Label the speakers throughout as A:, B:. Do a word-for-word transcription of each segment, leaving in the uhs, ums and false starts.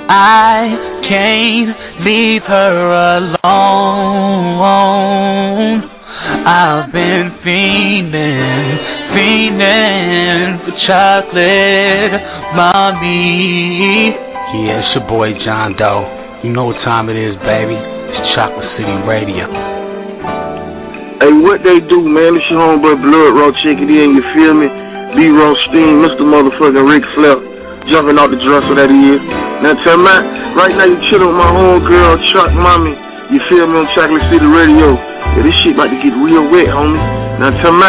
A: I can't leave her alone. I've been fiending, fiending for chocolate, mommy.
B: Yeah, it's your boy John Doe. You know what time it is, baby. It's Chocolate City Radio.
C: Hey, what they do, man? It's your homeboy Blood Raw. Check it in, you feel me? B. Rothstein, Mister Motherfucking Ric Flair. Jumping out the dresser that he is. Now tell me, right now you chillin' with my homegirl, Chuck Mommy. You feel me on Chocolate City Radio. Yeah, this shit about to get real wet, homie. Now tell me.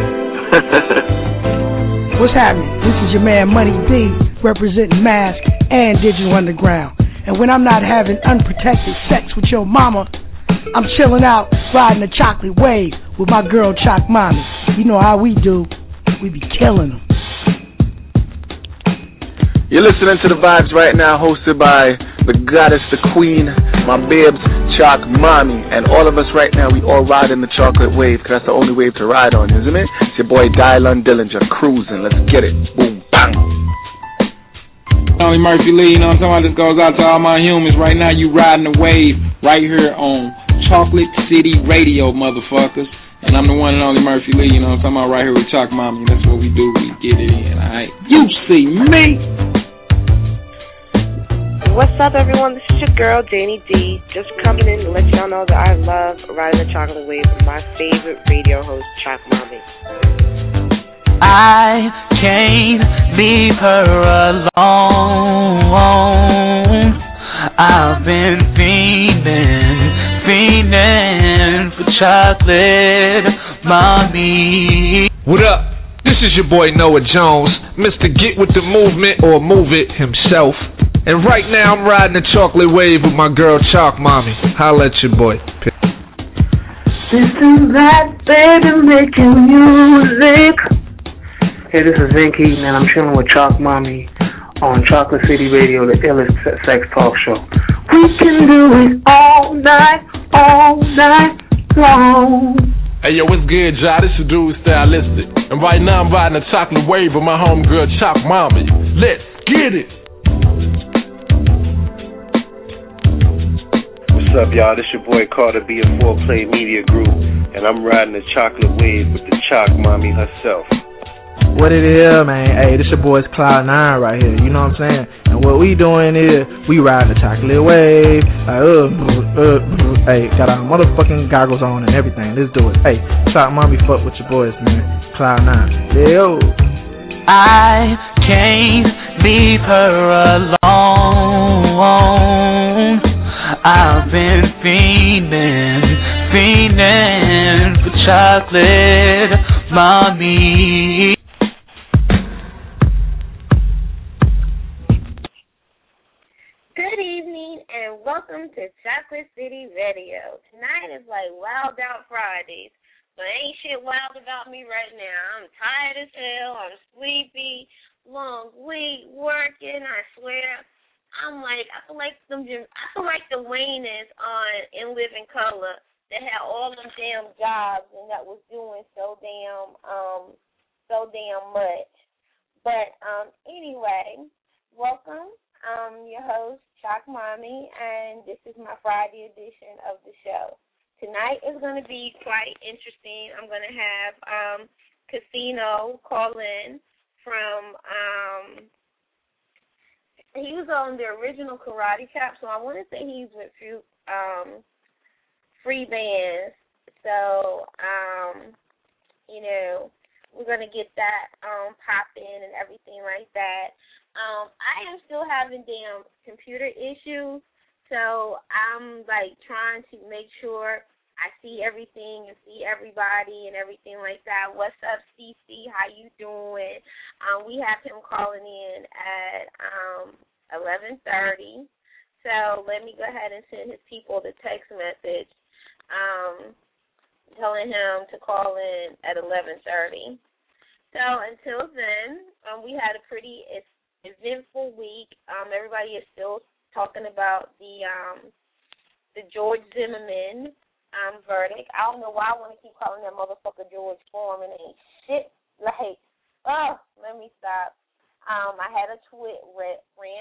D: What's happening? This is your man Money D, representing Mask and Digital Underground. And when I'm not having unprotected sex with your mama, I'm chilling out, riding the chocolate wave with my girl Choc Mommy. You know how we do. We be killing them.
E: You're listening to The Vibes right now, hosted by the goddess, the queen, my bibs, Choc Mommy. And all of us right now, we all ride in the chocolate wave, because that's the only wave to ride on, isn't it? It's your boy Dylan Dillinger, cruising. Let's get it. Boom, bang.
F: Tony Murphy Lee, you know what I'm talking about? This goes out to all my humans. Right now, you riding the wave right here on Chocolate City Radio, motherfuckers. And I'm the one and only Murphy Lee, you know what I'm talking about, right here with Choc Mommy. That's what we do. We get it in, all right? You see me.
G: What's up, everyone? This is your girl, Danny D, just coming in to let y'all know that I love riding the chocolate wave with my favorite radio host, Choc Mommy.
A: I can't leave her alone. I've been fiending, fiending for chocolate, mommy.
H: What up? This is your boy Noah Jones, Mister Get With The Movement, or Move It himself. And right now I'm riding the chocolate wave with my girl Choc Mommy. Holla at your boy.
I: This is that baby making music. Hey, this is Vin Keaton, and I'm chilling with Choc Mommy on Chocolate City Radio, the illest sex talk show. We can do it all night, all night long.
J: Hey, yo, what's good, y'all? This is Dude Stylistic. And right now I'm riding the chocolate wave with my homegirl Choc Mommy. Let's get it.
K: What's up, y'all? This your boy Carter B of four Play Media Group, and I'm riding the chocolate wave with the Choc Mommy herself.
L: What it is, man? Hey, this your boy's Cloud Nine right here. You know what I'm saying? And what we doing is we riding the chocolate wave. Like, uh, uh, uh, hey, got our motherfucking goggles on and everything. Let's do it. Hey, Choc Mommy, fuck with your boys, man. Cloud Nine. Yo.
A: I can't leave her alone. I've been fiending, fiending for chocolate, mommy.
M: Good evening and welcome to Chocolate City Radio. Tonight is like Wild Out Fridays, but ain't shit wild about me right now. I'm tired as hell. I'm sleepy. Long week working. I swear. I'm like, I feel like them. I feel like the Wayne is on In Living Color that had all them damn jobs and that was doing so damn, um, so damn much. But um, anyway, welcome. I'm your host, Choc Mommy, and this is my Friday edition of the show. Tonight is going to be quite interesting. I'm going to have um, Casino call in from. Um, He was on the original Karate Chop, so I want to say he's with few um, free bands. So, um, you know, we're going to get that um, popping and everything like that. Um, I am still having damn computer issues, so I'm, like, trying to make sure I see everything and see everybody and everything like that. What's up, C C? How you doing? Um, we have him calling in at um, eleven thirty. So let me go ahead and send his people the text message um, telling him to call in at eleven thirty. So until then, um, we had a pretty eventful week. Um, everybody is still talking about the um, the George Zimmerman Um, verdict. I don't know why I want to keep calling that motherfucker George Foreman. Ain't shit like, oh, let me stop. Um, I had a twit rant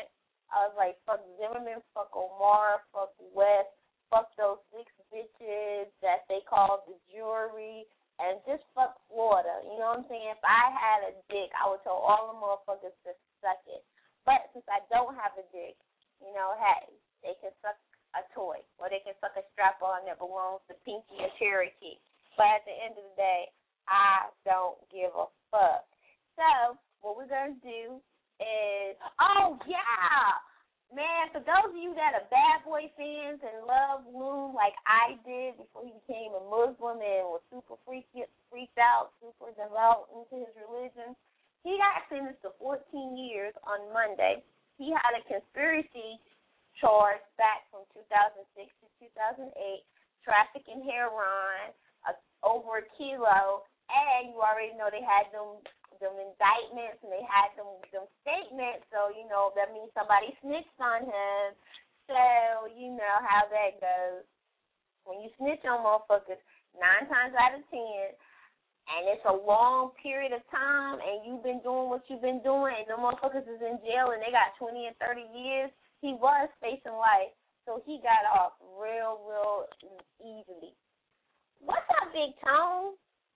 M: I was like, fuck Zimmerman, fuck Omar, fuck West, fuck those six bitches that they call the jury, and just fuck Florida. You know what I'm saying? If I had a dick, I would tell all the motherfuckers to suck it. But since I don't have a dick, you know, hey, they can suck a toy, or they can suck a strap-on that belongs to Pinky or Cherokee. But at the end of the day, I don't give a fuck. So what we're going to do is, oh, yeah, man, for those of you that are Bad Boy fans and love Loon like I did before he became a Muslim and was super freaked, freaked out, super devout into his religion, he got sentenced to fourteen years on Monday. He had a conspiracy charge back from two thousand six to two thousand eight, trafficking heroin, uh, over a kilo, and you already know they had them them indictments and they had them them statements, so you know that means somebody snitched on him. So you know how that goes. When you snitch on motherfuckers, nine times out of ten, and it's a long period of time, and you've been doing what you've been doing, and the motherfuckers is in jail and they got twenty and thirty years. He was facing life, so he got off real, real easily. What's up, Big Tone?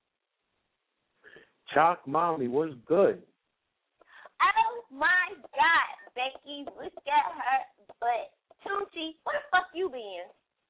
N: Chalk Mommy, what's good?
M: Oh, my God, Becky, look at her butt. Tunchi, where the fuck you been?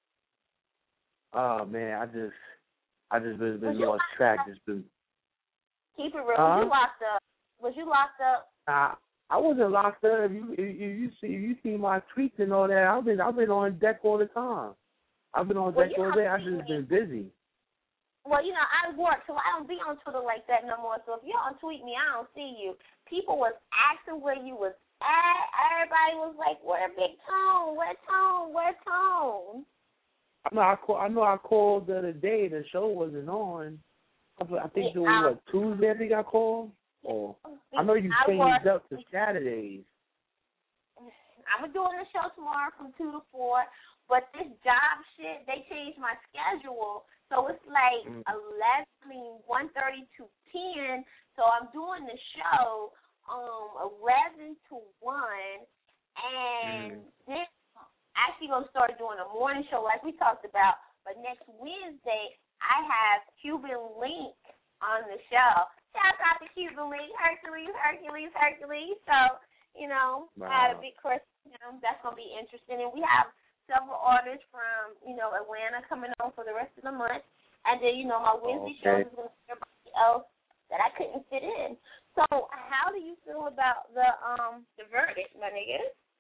N: Oh, man, I just, I just been, been lost track. Just been.
M: Keep it real.
N: Uh,
M: Was you locked up? Was you locked up?
N: Uh, I wasn't locked up. If you, if you see, if you see my tweets and all that, I've been, I've been on deck all the time. I've been on
M: well,
N: deck all day. I've just been busy.
M: Well, you know, I work, so I don't be on Twitter like that no more. So if you don't tweet me, I don't see you. People was asking where you was at. Everybody was like, "Where Big Tone? Where Tone? Where Tone?"
N: I know. I call, I know. I called the other day. The show wasn't on. I think
M: yeah,
N: it was what, Tuesday. I think I called. Or I know you
M: I
N: changed
M: work.
N: up to Saturdays.
M: I'm doing the show tomorrow from two to four. But this job shit, they changed my schedule. So it's like mm. eleven, I mean, one thirty to ten. So I'm doing the show um eleven to one. And mm. then actually going to start doing a morning show like we talked about. But next Wednesday, I have Cuban Link on the show. Shout out to Cuban Link, Hercules, Hercules, Hercules. So, you know, wow. I had a big crush. You know, that's going to be interesting. And we have several artists from, you know, Atlanta coming on for the rest of the month. And then, you know, my Wednesday
N: okay.
M: show is going to be everybody else that I couldn't fit in. So how do you feel about the um the verdict, my nigga?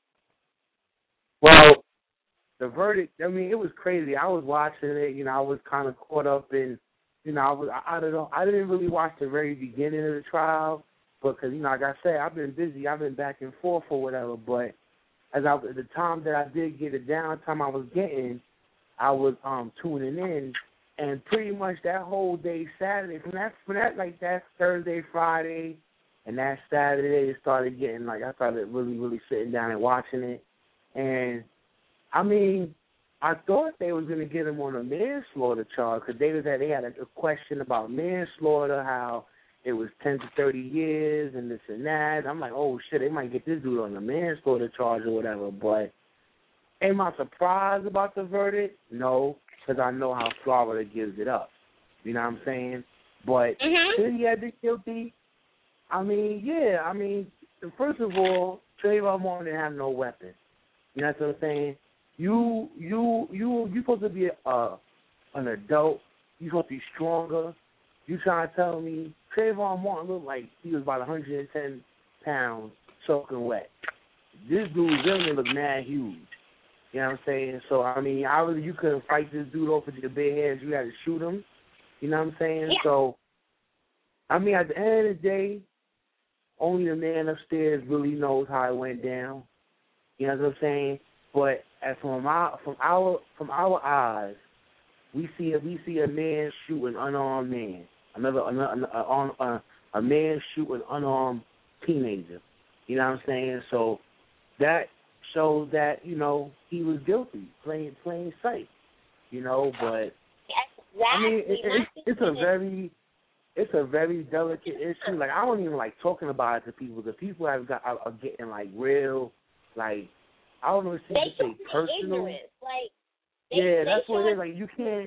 N: Well, the verdict, I mean, it was crazy. I was watching it, you know, I was kind of caught up in, you know, I was, I, I don't know, I didn't really watch the very beginning of the trial because, you know, like I said, I've been busy. I've been back and forth or whatever, but as I, at the time that I did get it down, time I was getting, I was um tuning in, and pretty much that whole day Saturday, from that from that like that Thursday, Friday, and that Saturday, it started getting like I started really really sitting down and watching it, and I mean, I thought they was gonna get him on a manslaughter charge because they was at, they had a, a question about manslaughter, how it was ten to thirty years and this and that. I'm like, oh, shit, they might get this dude on a manslaughter charge or whatever. But am I surprised about the verdict? No, because I know how Florida gives it up. You know what I'm saying? But
M: mm-hmm.
N: should he have been guilty? I mean, yeah. I mean, first of all, Trayvon Martin didn't have no weapon. You know what I'm saying? You, you, you, you supposed to be a, uh, an adult. You supposed to be stronger. You trying to tell me Trayvon Martin looked like he was about one hundred ten pounds soaking wet. This dude really looked mad huge. You know what I'm saying? So, I mean, obviously you couldn't fight this dude off with your bare hands. You had to shoot him. You know what I'm saying?
M: Yeah.
N: So, I mean, at the end of the day, only the man upstairs really knows how it went down. You know what I'm saying? But as from our from our from our eyes, we see a, we see a man shoot an unarmed man. Another, another a, a, a man shoot an unarmed teenager. You know what I'm saying? So that shows that, you know, he was guilty, plain plain sight. You know, but
M: exactly.
N: I mean, it, it, it's a very it's a very delicate issue. Like I don't even like talking about it to people. The people have got are, are getting like real like, I don't know if
M: they
N: it's say personal.
M: Ignorance. Like, they,
N: yeah,
M: they
N: that's what it is.
M: showing,
N: Like, you can't.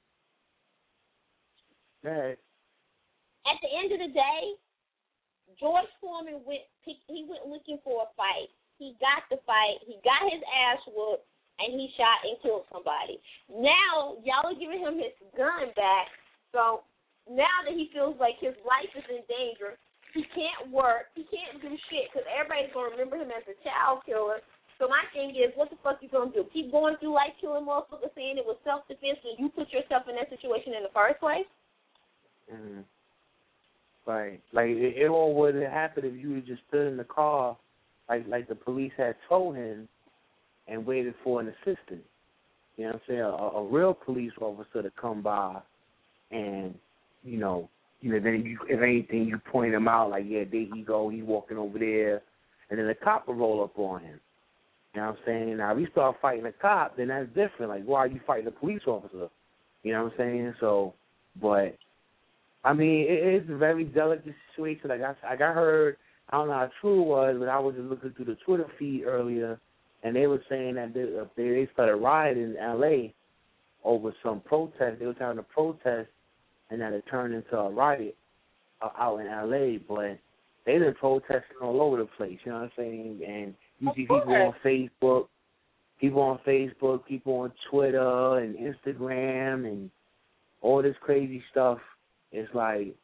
N: Right.
M: At the end of the day, George Foreman went. He went looking for a fight. He got the fight. He got his ass whooped, and he shot and killed somebody. Now y'all are giving him his gun back. So now that he feels like his life is in danger, he can't work. He can't do shit because everybody's gonna remember him as a child killer. So my thing is, what the fuck you gonna do? Keep going through life killing motherfuckers saying it was self-defense when you put yourself in that situation in the first place?
N: Mm-hmm. Right. Like, it, it all would have happened if you had just stood in the car, like like the police had told him, and waited for an assistant. You know what I'm saying? A, a real police officer to come by, and, you know, you know, then you, if anything, you point him out, like, yeah, there he go, he's walking over there, and then the cop will roll up on him. You know what I'm saying? Now, if you start fighting a cop, then that's different. Like, why are you fighting a police officer? You know what I'm saying? So, but, I mean, it, it's a very delicate situation. Like, I, like I heard, I don't know how true it was, but I was just looking through the Twitter feed earlier, and they were saying that they, they started rioting in L A over some protest. They were trying to protest, and that it turned into a riot uh, out in L A, but they've been protesting all over the place, you know what I'm saying? And you see people on Facebook, people on Facebook, people on Twitter and Instagram and all this crazy stuff. It's like,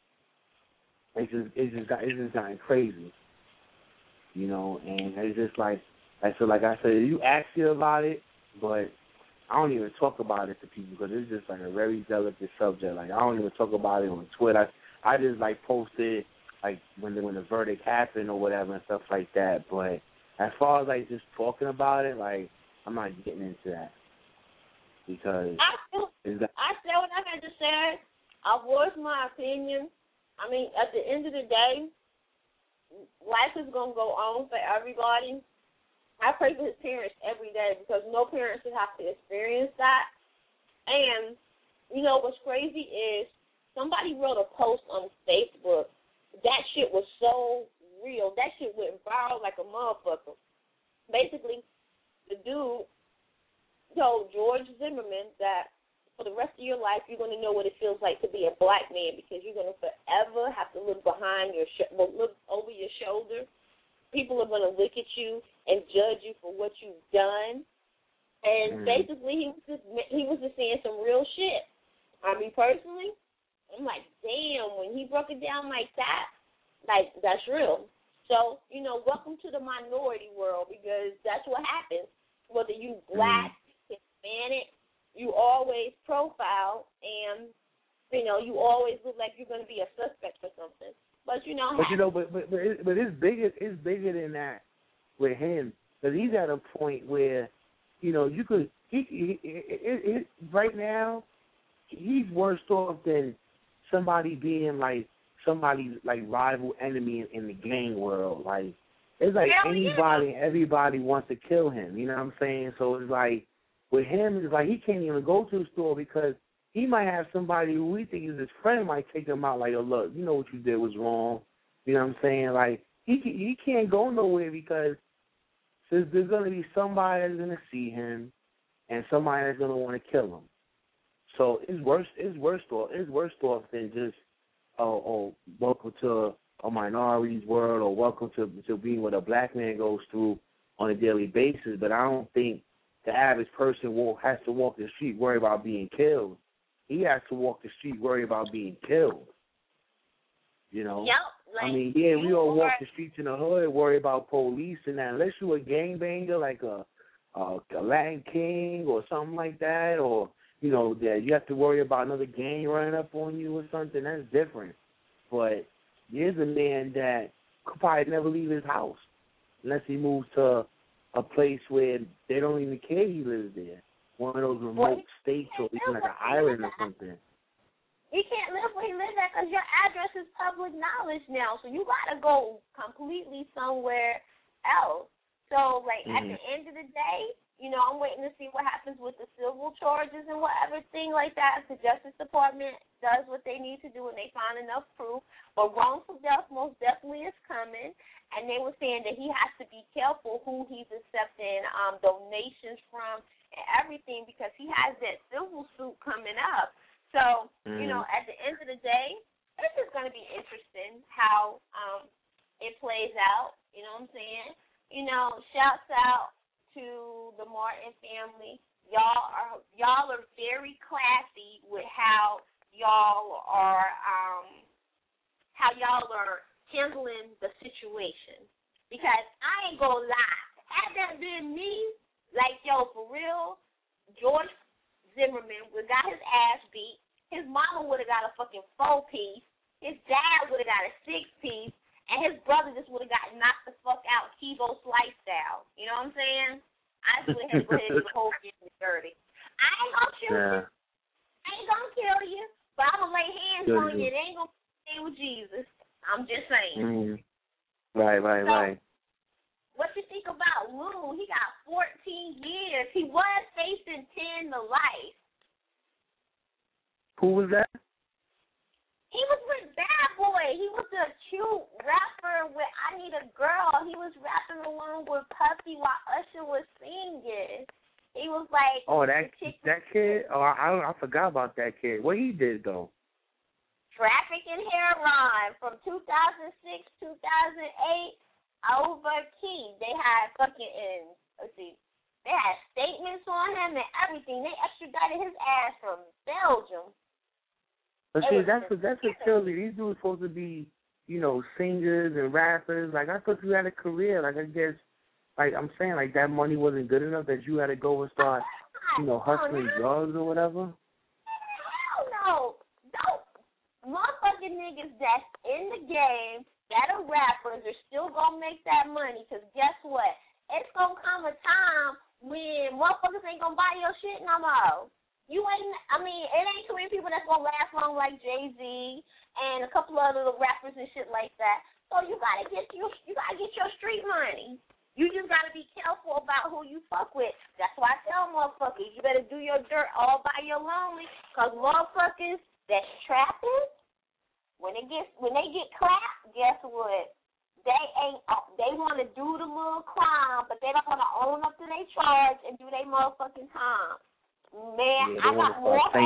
N: it's just, it's just, it's just gotten crazy, you know, and it's just like, like, so like I said, you ask you about it, but I don't even talk about it to people because it's just like a very delicate subject. Like, I don't even talk about it on Twitter. I, I just like posted like when the, when the verdict happened or whatever and stuff like that. But as far as like just talking about it, like I'm not getting into that because
M: I still,
N: it's that,
M: I said what I had to say. I voiced my opinion. I mean, at the end of the day, life is gonna go on for everybody. I pray for his parents every day because no parent should have to experience that. And, you know, what's crazy is somebody wrote a post on Facebook. That shit was so real. That shit went viral like a motherfucker. Basically, the dude told George Zimmerman that for the rest of your life, you're going to know what it feels like to be a black man because you're going to forever have to look behind your sh- look over your shoulder. People are going to look at you and judge you for what you've done. And mm. basically, he was just he was just saying some real shit. I mean, personally, I'm like, damn, when he broke it down like that, like, that's real. So, you know, welcome to the minority world because that's what happens. Whether you black, mm. Hispanic, you always profile and, you know, you always look like you're going to be a suspect for something. But you know,
N: but you know, but but but, it, but it's bigger. It's bigger than that with him because he's at a point where, you know, you could. He, he, he it, it, right now, he's worse off than somebody being like somebody's like rival enemy in, in the gang world. Like it's like
M: Hell
N: anybody,
M: yeah.
N: everybody wants to kill him. You know what I'm saying? So it's like with him, it's like he can't even go to the store because he might have somebody who we think is his friend might take him out like, oh, look, you know what you did was wrong. You know what I'm saying? Like, he he can't go nowhere because there's, there's going to be somebody that's going to see him and somebody that's going to want to kill him. So it's worse, it's worse off, it's worse off than just, oh, oh, welcome to a minority's world or welcome to, to being what a black man goes through on a daily basis. But I don't think the average person will, has to walk the street worry about being killed. He has to walk the street worry about being killed. You know?
M: Yep, like,
N: I mean, yeah, we all walk the streets in the hood, worry about police and that. Unless you're a gangbanger like a, a, a Latin King or something like that, or, you know, that you have to worry about another gang running up on you or something, that's different. But here's a man that could probably never leave his house unless he moves to a place where they don't even care he lives there. One of those remote states or even like an island or something.
M: He can't live where he lives at because your address is public knowledge now. So you got to go completely somewhere else. So, like, mm-hmm. at the end of the day, You know, I'm waiting to see what happens with the civil charges and whatever thing like that. The Justice Department does what they need to do and they find enough proof. But wrongful death most definitely is coming. And they were saying that he has to be careful who he's accepting um, donations from and everything because he has that civil suit coming up. So, mm-hmm. you know, at the end of the day, it's just going to be interesting how um, it plays out. You know what I'm saying? You know, shouts out to the Martin family. Y'all are y'all are very classy with how y'all are um how y'all are handling the situation. Because I ain't gonna lie, had that been me, like yo, for real, George Zimmerman would got his ass beat. His mama would have got a fucking four piece. His dad would have got a six piece. And his brother just would have got knocked the fuck out, Kibo Slice style. You know what I'm saying? I just would have go ahead and do the whole thing dirty. I ain't gonna kill yeah. you. I ain't gonna kill you, but I'm gonna lay hands Good on you. It ain't gonna stay with Jesus. I'm just saying.
N: Mm-hmm. Right, right,
M: so,
N: right.
M: What you think about Lou? He got fourteen years. He was facing ten to life.
N: Who was that?
M: He was with Bad Boy. He was a cute rapper with I Need a Girl. He was rapping along with Puffy while Usher was singing. He was like...
N: Oh, that that kid? Oh, I, I forgot about that kid. What he did, though?
M: Traffic and Heroin from two thousand six, two thousand eight, over key. They had fucking... In, let's see. They had statements on him and everything. They extradited his ass from Belgium.
N: But see, that's what that's what kills me. These dudes supposed to be, you know, singers and rappers. Like I thought you had a career. Like I guess, like I'm saying, like that money wasn't good enough that you had to go and start, you know, hustling drugs or whatever.
M: Hell no, no, motherfucking niggas that's in the game that are rappers are still gonna make that money. Cause guess what? It's gonna come a time when motherfuckers ain't gonna buy your shit no more. You ain't, I mean, it ain't too many people that's going to last long like Jay-Z and a couple of other rappers and shit like that. So you got to get your, you got to get your street money. You just got to be careful about who you fuck with. That's why I tell motherfuckers, you better do your dirt all by your lonely, because motherfuckers that's trapping, when they get, when they get clapped, guess what? They ain't, they want to do the little crime, but they don't want to own up to their charge and do their motherfucking time. Man,
N: yeah,
M: I got more heart.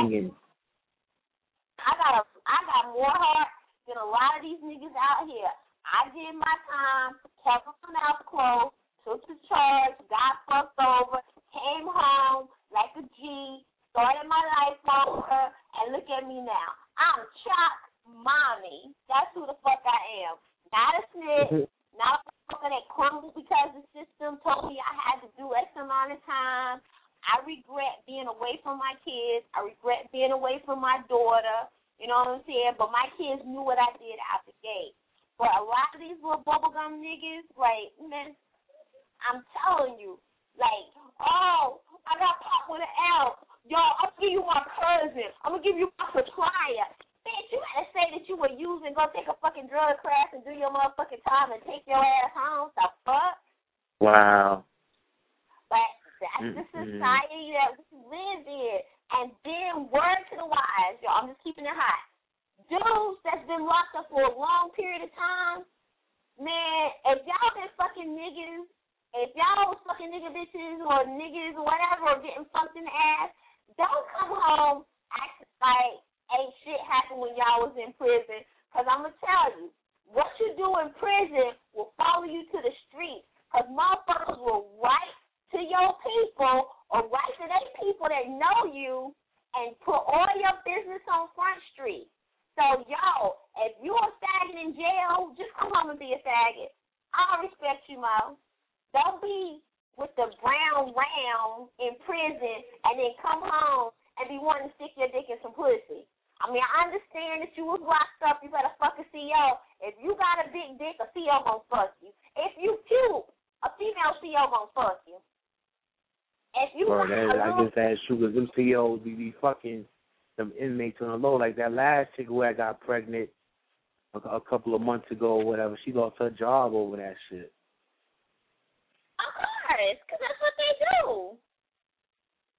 M: I got a, I got more heart than a lot of these niggas out here. I did my time, kept my mouth closed, took the charge, got fucked over, came home like a G, started my life over, and look at me now. I'm Chuck Mommy. That's who the fuck I am. Not a snitch, not a motherfucker that crumbled because the system told me I had to do X amount of time. I regret being away from my kids. I regret being away from my daughter. You know what I'm saying? But my kids knew what I did out the gate. But a lot of these little bubblegum niggas, like, man, I'm telling you, like, oh, I got caught with an L. Yo, I'll give you my cousin. I'm going to give you my supplier. Bitch, you got to say that you were using, go take a fucking drug class and do your motherfucking time and take your ass home. The fuck?
N: Wow.
M: But that's the society that we live in. And then, word to the wise, y'all, I'm just keeping it hot. Dudes that's been locked up for a long period of time, man, if y'all been fucking niggas, if y'all was fucking nigga bitches or niggas or whatever, or getting fucked in the ass, don't come home acting like ain't shit happened when y'all was in prison. Because I'm going to tell you, what you do in prison will follow you to the streets. Because motherfuckers will write to your people or write to they people that know you and put all your business on Front Street. So, yo, if you a faggot in jail, just come home and be a faggot. I respect you, Mo. Don't be with the brown round in prison and then come home and be wanting to stick your dick in some pussy. I mean, I understand that you was locked up, you better fuck a C O. If you got a big dick, a C O gonna fuck you. If you cute, a female C O gonna fuck you. If you
N: Bro,
M: got
N: that,
M: a
N: I
M: little...
N: guess that's true, because them C Os be, be fucking some inmates on the low. Like that last chick who had got pregnant a, a couple of months ago or whatever, she lost her job over that shit.
M: Of course, because that's what they do.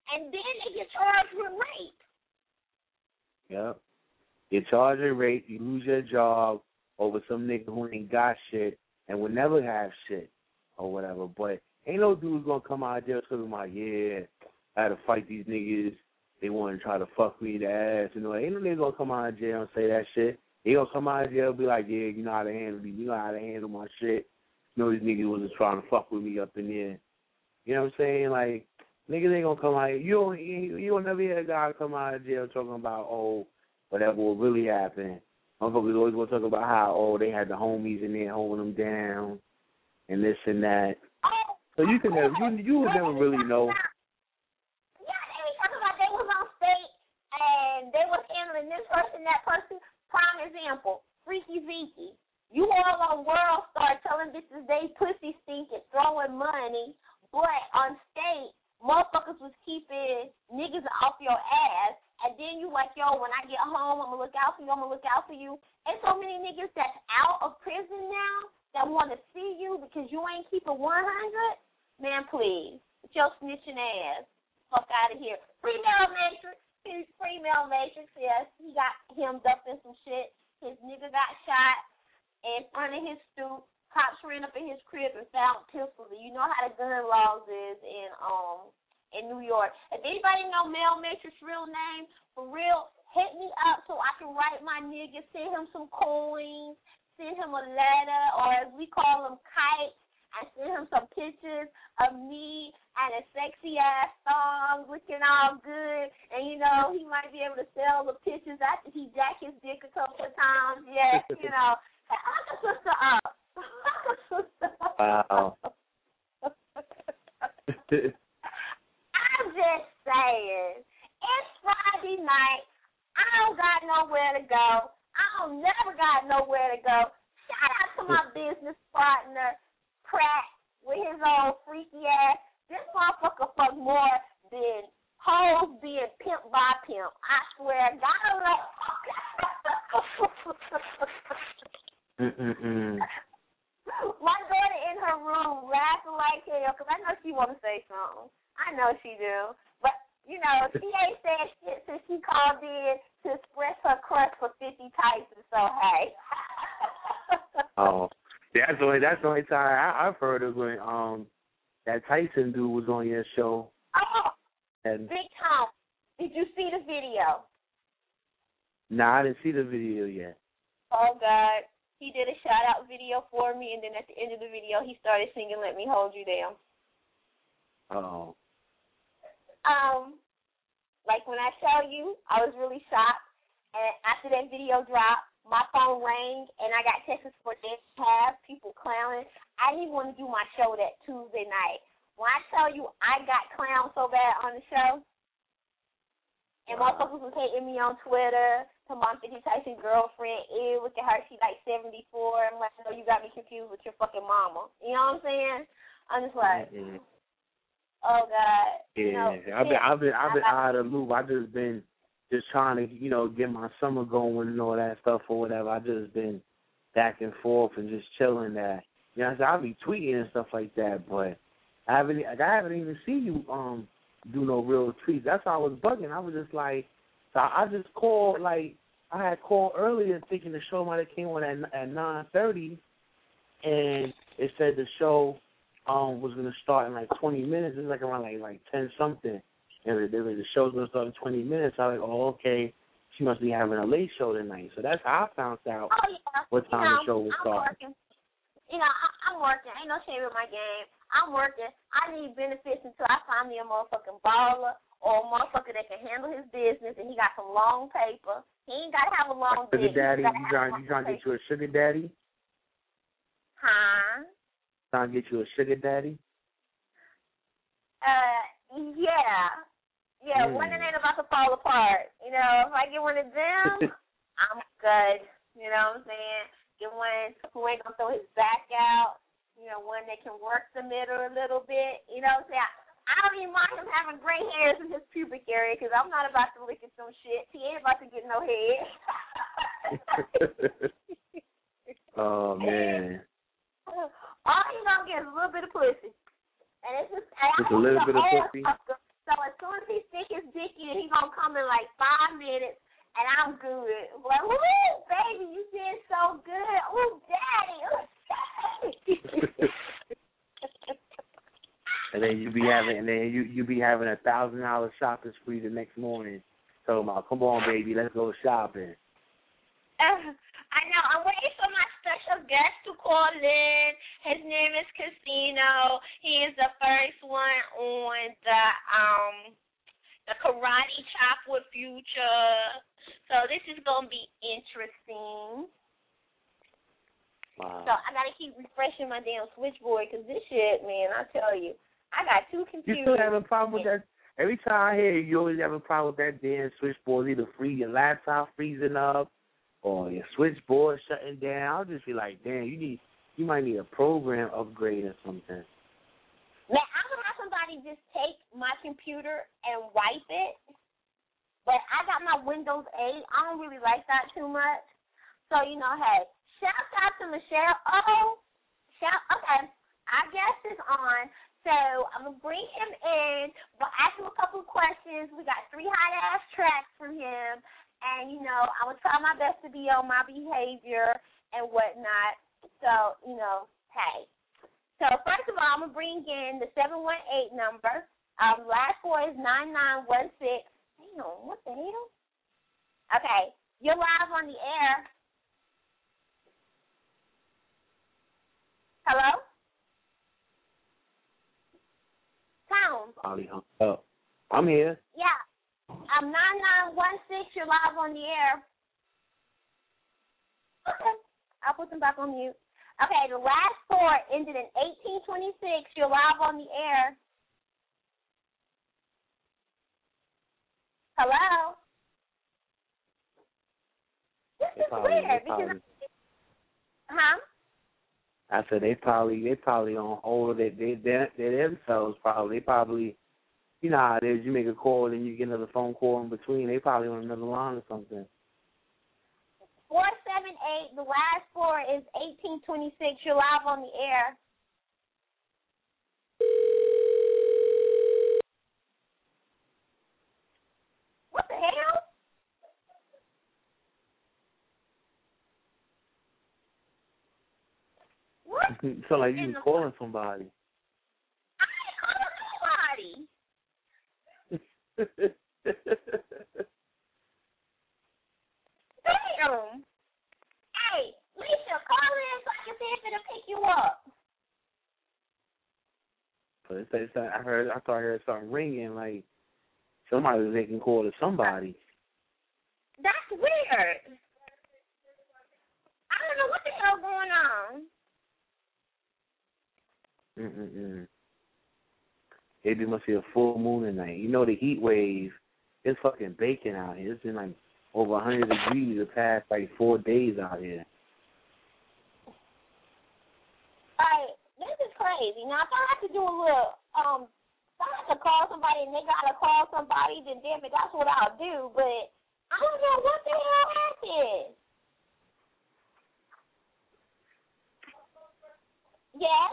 M: and then they get charged with rape.
N: Yep. You're charged with rape, you lose your job over some nigga who ain't got shit and will never have shit or whatever. But ain't no dude's gonna come out of jail talking about, yeah, I had to fight these niggas. They want to try to fuck me in the ass. You know, ain't no nigga gonna come out of jail and say that shit. He gonna come out of jail and be like, yeah, you know how to handle me. You know how to handle my shit. You know these niggas wasn't trying to fuck with me up in there. You know what I'm saying? Like, niggas ain't gonna come out. You don't, you, you don't never hear a guy come out of jail talking about, oh, whatever will really happen. Motherfuckers always gonna talk about how, oh, they had the homies in there holding them down and this and that. So you can never, you, you would never really know.
M: Yeah, they be talking about they was on state and they was handling this person, that person. Prime example, Freaky Zeke. You all on World Star telling bitches they pussy stink and throwing money, but on state, motherfuckers was keeping niggas off your ass, and then you like, yo, when I get home, I'm going to look out for you, I'm going to look out for you. And so many niggas that's out of prison now that want to see you because you ain't keeping one hundred, man, please, with your snitching ass, fuck out of here. Female Matrix, female Matrix, yes, he got him dumping some shit. His nigga got shot in front of his stoop. Cops ran up in his crib and found pistols. You know how the gun laws is in um in New York. If anybody know Mel Matrix's real name, for real, hit me up so I can write my nigga, send him some coins, send him a letter, or as we call them, kites, and send him some pictures of me and a sexy ass song looking all good. And you know, he might be able to sell the pictures after he jack his dick a couple of times. Yes, you know. Hook a sister up.
N: Wow.
M: I'm just saying, it's Friday night. I don't got nowhere to go. I don't never got nowhere to go. Shout out to my business partner, Pratt, with his old freaky ass. This motherfucker fuck more than hoes being pimped by pimp. I swear, God love.
N: Mm-mm-mm.
M: My daughter in her room laughing like hell because I know she want to say something. I know she do. But, you know, she ain't said shit since she called in to express her crush for fifty Tyson, so hey.
N: Oh, that's the only, that's the only time I, I've heard of when um that Tyson dude was on your show.
M: Oh,
N: and
M: Big Tom, did you see the video?
N: Nah, I didn't see the video yet.
M: Oh, God. He did a shout-out video for me, and then at the end of the video, he started singing Let Me Hold You Down.
N: Oh.
M: Um, like when I tell you, I was really shocked. And after that video dropped, my phone rang, and I got texts for this half, people clowning. I didn't even want to do my show that Tuesday night. When I tell you I got clowned so bad on the show, and motherfuckers was hating me on Twitter, to my fifty Tyson girlfriend, ew, look at her, she like seventy-four. I'm like, no, you got me confused with your fucking mama. You know what I'm saying? I'm just like, mm-hmm. Oh, God.
N: Yeah,
M: you know,
N: I've been, I've been, I've been out of the loop. I've just been just trying to, you know, get my summer going and all that stuff or whatever. I just been back and forth and just chilling that. You know, so I'll be tweeting and stuff like that, but I haven't, I haven't even seen you um do no real tweets. That's why I was bugging. I was just like, so I just called, like, I had called earlier thinking the show might have came on at at nine thirty, and it said the show um was gonna start in like twenty minutes. It was like around like like ten something, and the, the show's gonna start in twenty minutes. I was like, oh, okay, she must be having a late show tonight. So that's how I found out
M: oh, yeah.
N: what time
M: you know,
N: the show was
M: I'm
N: starting.
M: Working. You know, I, I'm working. Ain't no shame in my game. I'm working. I need benefits until I find me a motherfucking baller or a motherfucker that can handle his business and he got some long paper. He ain't got to have a long
N: sugar
M: dick.
N: daddy, you trying, you trying to get you a sugar daddy?
M: Huh?
N: Trying to get you a sugar daddy?
M: Uh, yeah. Yeah,
N: mm.
M: one that ain't about to fall apart. You know, if I get one of them, I'm good. You know what I'm saying? Get one who ain't going to throw his back out. You know, one that can work the middle a little bit. You know what I'm saying? I don't even mind him having gray hairs in his pubic area because I'm not about to lick at some shit. He ain't about to get no head.
N: Oh, man.
M: All he's going to get is a little bit of pussy. And it's just, and
N: just a little bit of pussy?
M: So as as soon as he stick his dick in, he gonna come in like five minutes, and I'm good. Like, woo, baby, you did so good. Ooh, daddy, ooh, daddy.
N: And then you be having, and then you you be having a thousand dollar shopping spree the next morning. So about, come on, baby, let's go shopping.
M: Uh, I know. I'm waiting for my special guest to call in. His name is Casino. He is the first one on the um the Karate Chop with Future. So this is gonna be interesting.
N: Wow.
M: So I gotta keep refreshing my damn switchboard because this shit, man, I tell you, I got two computers.
N: You still having a problem with that? Every time I hear you, you always have a problem with that damn switchboard. Either free your laptop freezing up or your switchboard shutting down. I'll just be like, damn, you need, you might need a program upgrade or something.
M: Man, I'm gonna have somebody just take my computer and wipe it. But I got my Windows eight. I don't really like that too much. So, you know, hey, shout out to Michelle. Oh, shout, okay, I guess it's on. So I'm going to bring him in. We'll ask him a couple of questions. We got three hot-ass tracks from him. And, you know, I'm going to try my best to be on my behavior and whatnot. So, you know, hey. So, first of all, I'm going to bring in the seven one eight number. Um, last four is nine nine one six. Damn, what the hell? Okay, you're live on the air. Hello? Pounds.
N: Probably hung up. I'm here.
M: Yeah. I'm nine nine one six. You're live on the air. Okay. I'll put them back on mute. Okay, the last four ended in eighteen twenty-six. You're live on the air. Hello? This
N: They
M: is
N: probably,
M: weird
N: they
M: because
N: probably,
M: huh?
N: I said they probably they probably on hold. They they they, they themselves probably they probably you know how it is. You make a call and you get another phone call in between. They probably on another line or something.
M: Four seven eight. The last four is eighteen twenty six. You're live on the air. What the hell? What?
N: So like you was calling somebody.
M: I ain't calling nobody. Damn. Hey, Lisa, call in so I can see if it'll pick you up.
N: But it said, it said, I heard, I thought I heard something ringing like somebody was making call to somebody.
M: That's weird. I don't know what the hell going on.
N: Mm-mm-mm. Maybe it must be a full moon tonight. You know the heat wave, it's fucking baking out here. It's been like over one hundred degrees the past like four days out here.
M: Like, this is crazy. Now, if I have to do a little, um, if I have to call somebody and they gotta call somebody, then damn it, that's what I'll do. But I don't know what the hell happened. Yes?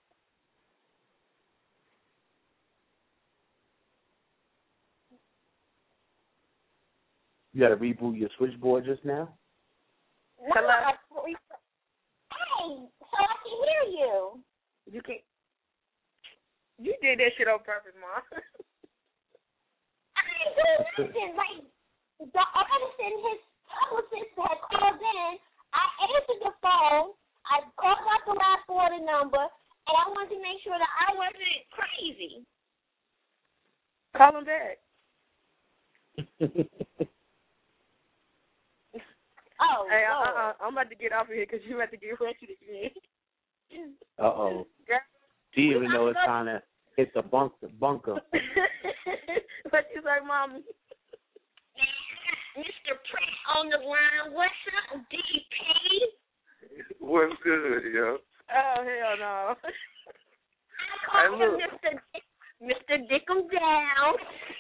N: You got to reboot your switchboard just now?
M: No, like, hey, so I can hear you.
G: You can. You did that shit on purpose, Mom.
M: I didn't do nothing. Like, the Edison, his publicist had called in. I answered the phone. I called out the last order number, and I wanted to make sure that I wasn't crazy.
G: Call him back.
M: Oh,
G: hey,
M: Lord.
G: uh, uh, I'm about to get off of here because you about to get wretched again.
N: Uh-oh. She even know it's time to hit the bunker. bunker.
G: What you say, Mommy?
M: Mister Prince on the line. What's up, D P?
C: What's good, yo?
G: Oh, hell no.
M: I call him Mister Dick, Mister Dickum Down.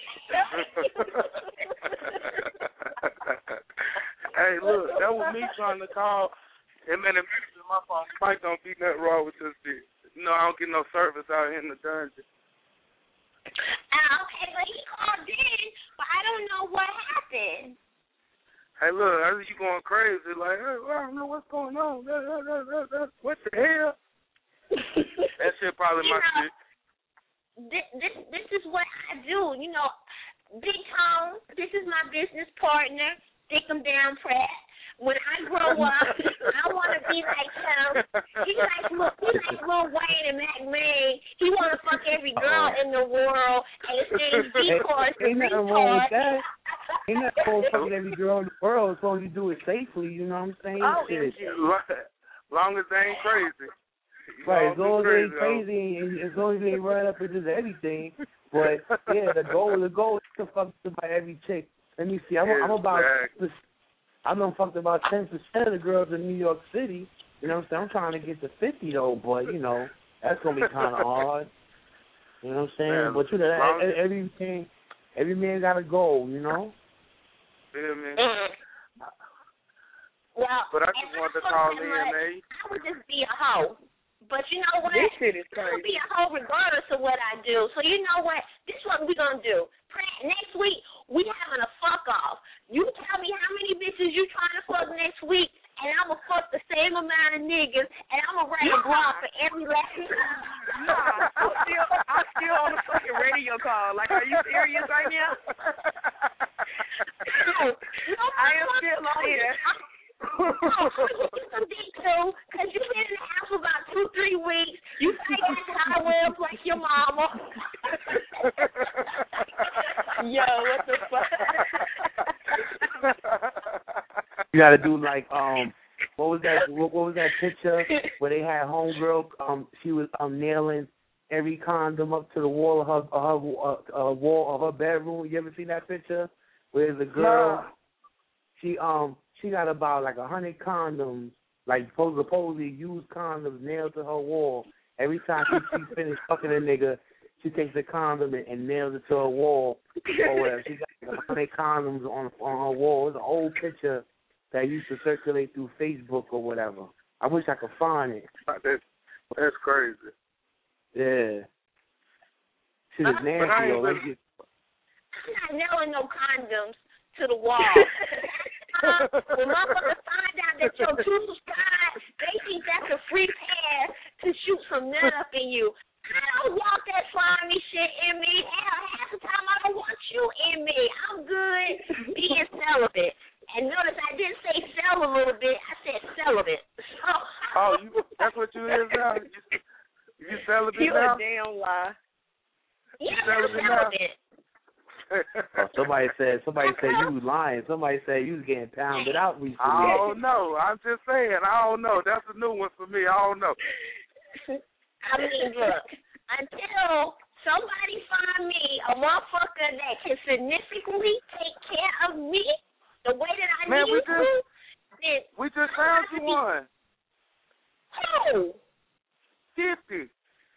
C: Hey, look, that was me trying to call. And man, immediately my phone might don't be nothing wrong with this shit. You know, I don't get no service out here in the dungeon.
M: Uh, okay, but he called in, but I don't know what happened.
C: Hey, look, I see you going crazy. Like, hey, I don't know what's going on. What the hell? That shit probably
M: you
C: my
M: know,
C: shit.
M: This, this, this is what I do. You know, Big Tone, this is my business partner, Dickum Down Pratt. When I grow up, I want to be like him. He like, look, he like Lil Wayne and Mac May. He want to fuck every girl oh. in the world, and his name's D-Course, the
N: Ain't nothing wrong with
M: retard.
N: that. Ain't nothing wrong with fucking every girl in the world as long as you do it safely, you know what I'm saying?
M: Oh,
N: Shit.
C: Long as they ain't crazy.
N: Right, as long as they ain't crazy, and as long as they ain't running up into everything. But, yeah, the goal, the goal is to fuck about every chick. Let me see, I'm, I'm about... I done fucked about ten percent of the girls in New York City. You know what I'm saying? I'm trying to get to fifty though, but you know that's gonna be kind of hard. You know what I'm saying? Man, but you know, that, everything, every man got a goal. You know.
C: Yeah, man.
M: Mm-hmm. Well,
C: but I just wanted to call in, man.
M: I would just be a hoe. But you know what?
G: This shit is crazy.
M: I'm gonna be a hoe regardless of what I do. So you know what? This is what we gonna do. Next week we having a fuck off. You tell me how many bitches you trying to fuck next week, and I'm gonna fuck the same amount of niggas, and I'm gonna write a blog for every last.
G: Nah, I'm still, I'm still on the fucking radio call. Like, are you serious right now?
M: No, no,
G: I am still on here.
M: Oh, you some dick too, cause you been in the house for about two, three weeks. You probably got cobwebs like your mama.
G: Yo, what the fuck?
N: You gotta do like um, what was that? What, what was that picture where they had homegirl? Um, she was um nailing every condom up to the wall of her, uh, her uh, uh, wall of her bedroom. You ever seen that picture? Where the girl, no. she um. She got about like a hundred condoms, like supposedly used condoms nailed to her wall. Every time she, she finished fucking a nigga, she takes a condom and, and nails it to her wall or whatever. She got like a hundred condoms on on her wall. It's an old picture that used to circulate through Facebook or whatever. I wish I could find it.
C: That's, that's crazy.
N: Yeah. She was nasty.
M: I'm
N: though.
M: not nailing no condoms to the wall. Uh, when motherfuckers find out that your tools God, they think that's a free pass to shoot some nut up in you. I don't want that slimy shit in me. Hell, half the time I don't want you in me. I'm good being celibate. And notice I didn't say sell a little bit. I said celibate. So,
C: oh, you, that's what you is now? You, you celibate
G: you
C: now?
G: You a damn lie.
M: Yeah, I'm celibate.
N: Oh, somebody said somebody said you was lying. Somebody said you was getting pounded out recently.
C: I don't know. I'm just saying. I don't know. That's a new one for me. I don't know.
M: I mean, look, until somebody find me a motherfucker that can significantly take care of me the way that I
C: Man,
M: need
C: we
M: to,
C: just,
M: then
C: we just found you one.
M: Who?
C: fifty.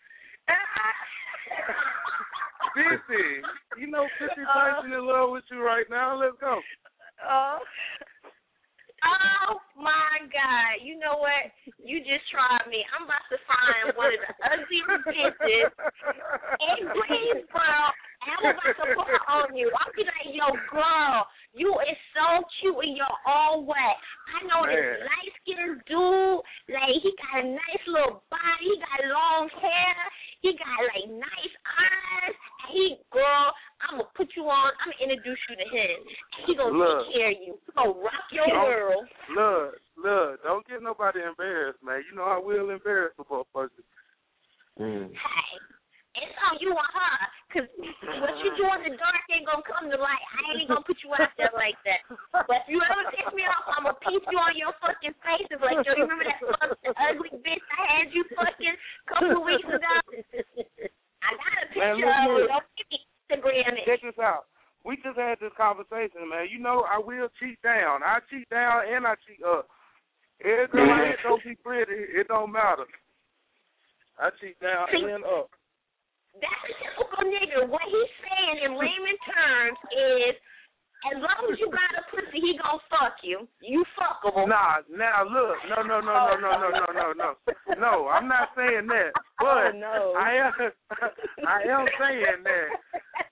C: fifty. You know fifty uh, person in love with you right now. Let's go.
M: Uh, oh, my God. You know what? You just tried me. I'm about to find one of the ugliest bitches in Greensboro, and I'm about to put her on you. I'll be like, yo, girl, you is so cute in your own way. I know Man. This light-skinned dude, like, he got a nice little body. He got long hair. He got, like, nice eyes. And he, girl, I'm going to put you on. I'm going to introduce you to him. And he going to take care of you. He going to rock your world.
C: Look, look, don't get nobody embarrassed, man. You know I will embarrass the person.
N: Mm.
M: Hey, it's on you and her. Because what you do in the dark ain't going to come to light. I ain't going to put you out there like that. But if you ever piss me off, I'm going to piece you on your fucking face. It's like, yo, you remember that fucking ugly bitch I had you fucking a couple of weeks ago? I got a picture man, of it. Don't give me Instagram it.
C: Check this out. We just had this conversation, man. You know I will cheat down. I cheat down and I cheat up. Every girl I hit don't be pretty. It don't matter. I cheat down and up.
M: That's a typical nigga. What he's saying in layman terms is, as long as you got a pussy, he gonna fuck you. You fuckable.
C: Nah, now look, no, no, no, no, no, no, no, no, no, no. I'm not saying that, but
G: oh, no.
C: I am, I am saying that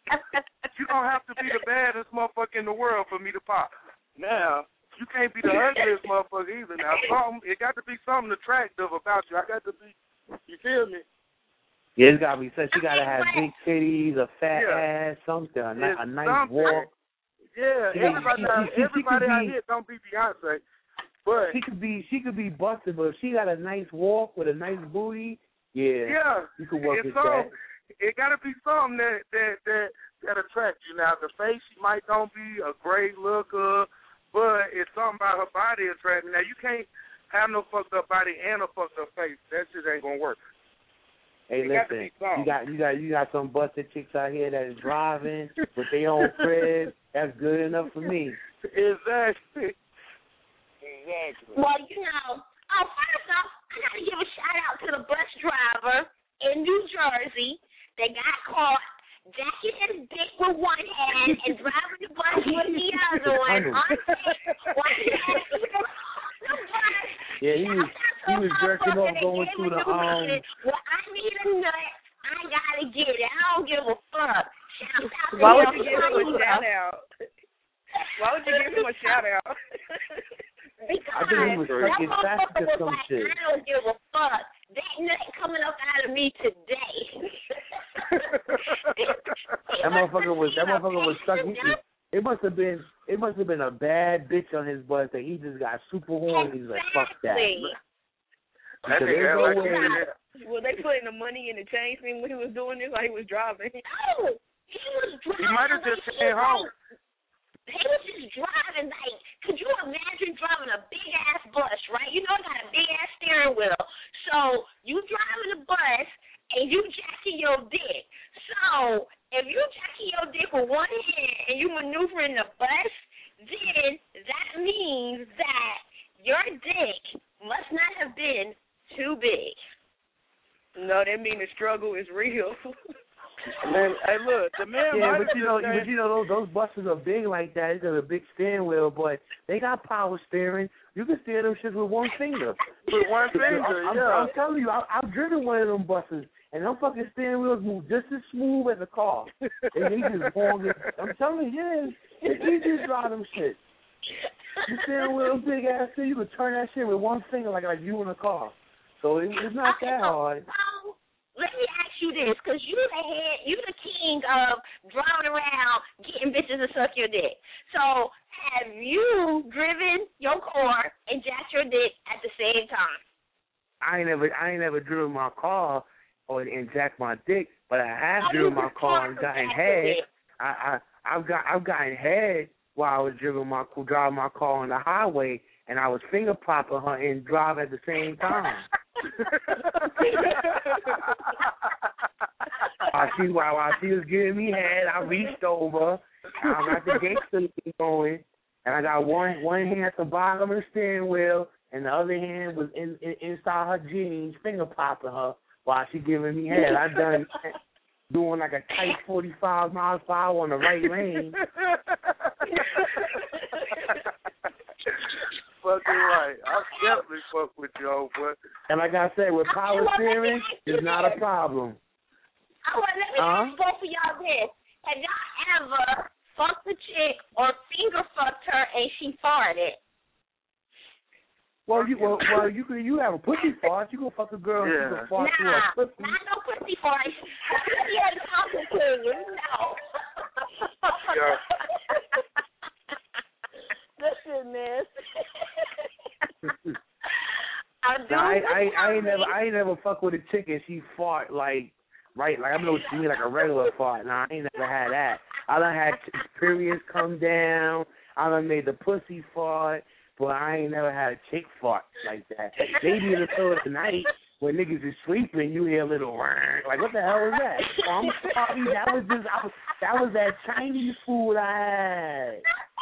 O: You don't have to be the baddest motherfucker in the world for me to pop. Now, you can't be the ugliest motherfucker either. Now, something, it got to be something attractive about you. I got to be, you feel me?
N: Yeah, it's gotta be such. You gotta have big titties, a fat
O: Yeah.
N: ass, something, a, ni- a nice
O: something.
N: walk.
O: Yeah,
N: Yeah,
O: everybody,
N: she- she- she
O: everybody
N: could
O: out
N: be-
O: here don't be Beyonce, but
N: She could be, she could be busted, but if she got a nice walk with a nice booty, yeah,
O: yeah,
N: you could work
O: it's
N: with
O: some,
N: that.
O: it got to be something that that that that attracts you. Now, the face, she might don't be a great looker, but it's something about her body attracting. Now, you can't have no fucked up body and a fucked up face. That shit ain't gonna work.
N: Hey,
O: It got to
N: listen,
O: be something.
N: you got you got you got some busted chicks out here that is driving with their own crib. That's good enough for me.
O: Exactly. Exactly.
M: Well, you know, oh, first off, I got to give a shout out to the bus driver in New Jersey that got caught jacking his dick with one hand and driving the bus with the other one. One hand on the bus.
N: Yeah, he was he was jerking off going through the um.
M: Well, I need a nut. I gotta get it. I don't give a fuck. Shout out to
P: Why would
M: him.
P: you give him a shout out? Why would you give him a shout out?
M: Because
N: I think he was
M: that
N: freaking fast
M: motherfucker
N: or
M: was
N: some
M: like,
N: shit.
M: I don't give a fuck. That nut coming up out of me today.
N: That motherfucker was that motherfucker was stuck. He, it must have been it must have been a bad bitch on his butt that he just got super horny. He's like, fuck that.
O: That
N: Because
O: nigga
N: there's
O: act
N: no
O: like he
N: way.
O: did.
P: Were they putting the money in the change thing when he was doing this, or he was driving?
M: No, he was driving.
O: He might have just
M: like
O: came home.
M: He was just driving, like, could you imagine driving a big ass bus, right? You know, it got a big ass steering wheel. So you driving the bus and you jacking your dick. So if you jacking your dick with one hand and you maneuvering the bus, then that means that your dick must not have been too big.
P: No, that means the struggle is real.
O: Man, hey, look, the man.
N: Yeah,
O: might
N: but
O: have
N: you know,
O: just
N: but you know those those buses are big like that. It's got a big steering wheel, but they got power steering. You can steer them shit with one finger.
O: With one finger,
N: I'm,
O: yeah.
N: I'm telling you, I, I've driven one of them buses, and them fucking steering wheels move just as smooth as a car. And they just going. I'm telling you, yeah, it's easy to drive them shit. The steering wheel, big ass thing, you can turn that shit with one finger, like like you in a car. So it, it's not that hard.
M: So, let me ask you this, because you the head, you the king of driving around getting bitches to suck your dick. So have you driven your car and jacked your dick at the same time?
N: I ain't never, I ain't never driven my car or and jacked my dick, but I have
M: Oh,
N: driven
M: you
N: my
M: just
N: car
M: parked
N: and gotten
M: and jacked
N: head.
M: your dick.
N: I, I, I've got, I've gotten head while I was driving my, driving my car on the highway, and I was finger popping her and drive at the same time. While she, while, while she was giving me head, I reached over, and I got the gangster going, and I got one one hand at the bottom of the steering wheel, and the other hand was in, in inside her jeans, finger popping her while she giving me head. I done doing like a tight forty-five miles per hour on the right lane.
O: Fucking right. I definitely fuck with you, old boy.
N: And like I said, with power steering, it's not a problem.
M: Oh, well, let me
N: Uh-huh.
M: ask both of y'all this. Have y'all ever fucked a chick or finger fucked her and she farted?
N: Well, you well, well you can you have a pussy fart. You can fuck a girl and
O: Yeah.
N: she can fart through
M: Nah,
N: her pussy.
M: not no pussy fart. Yeah, talking to you. No.
O: Yeah.
M: Listen, miss. I do.
N: Nah, I, I I ain't never I ain't never fuck with a chick and she fart like right like I know what you mean like a regular fart. Nah, I ain't never had that. I done had periods come down. I done made the pussy fart, but I ain't never had a chick fart like that. Maybe in the middle of the night when niggas is sleeping, you hear a little like what the hell was that? Oh, I'm sorry, that was just I was, that was that Chinese food I had.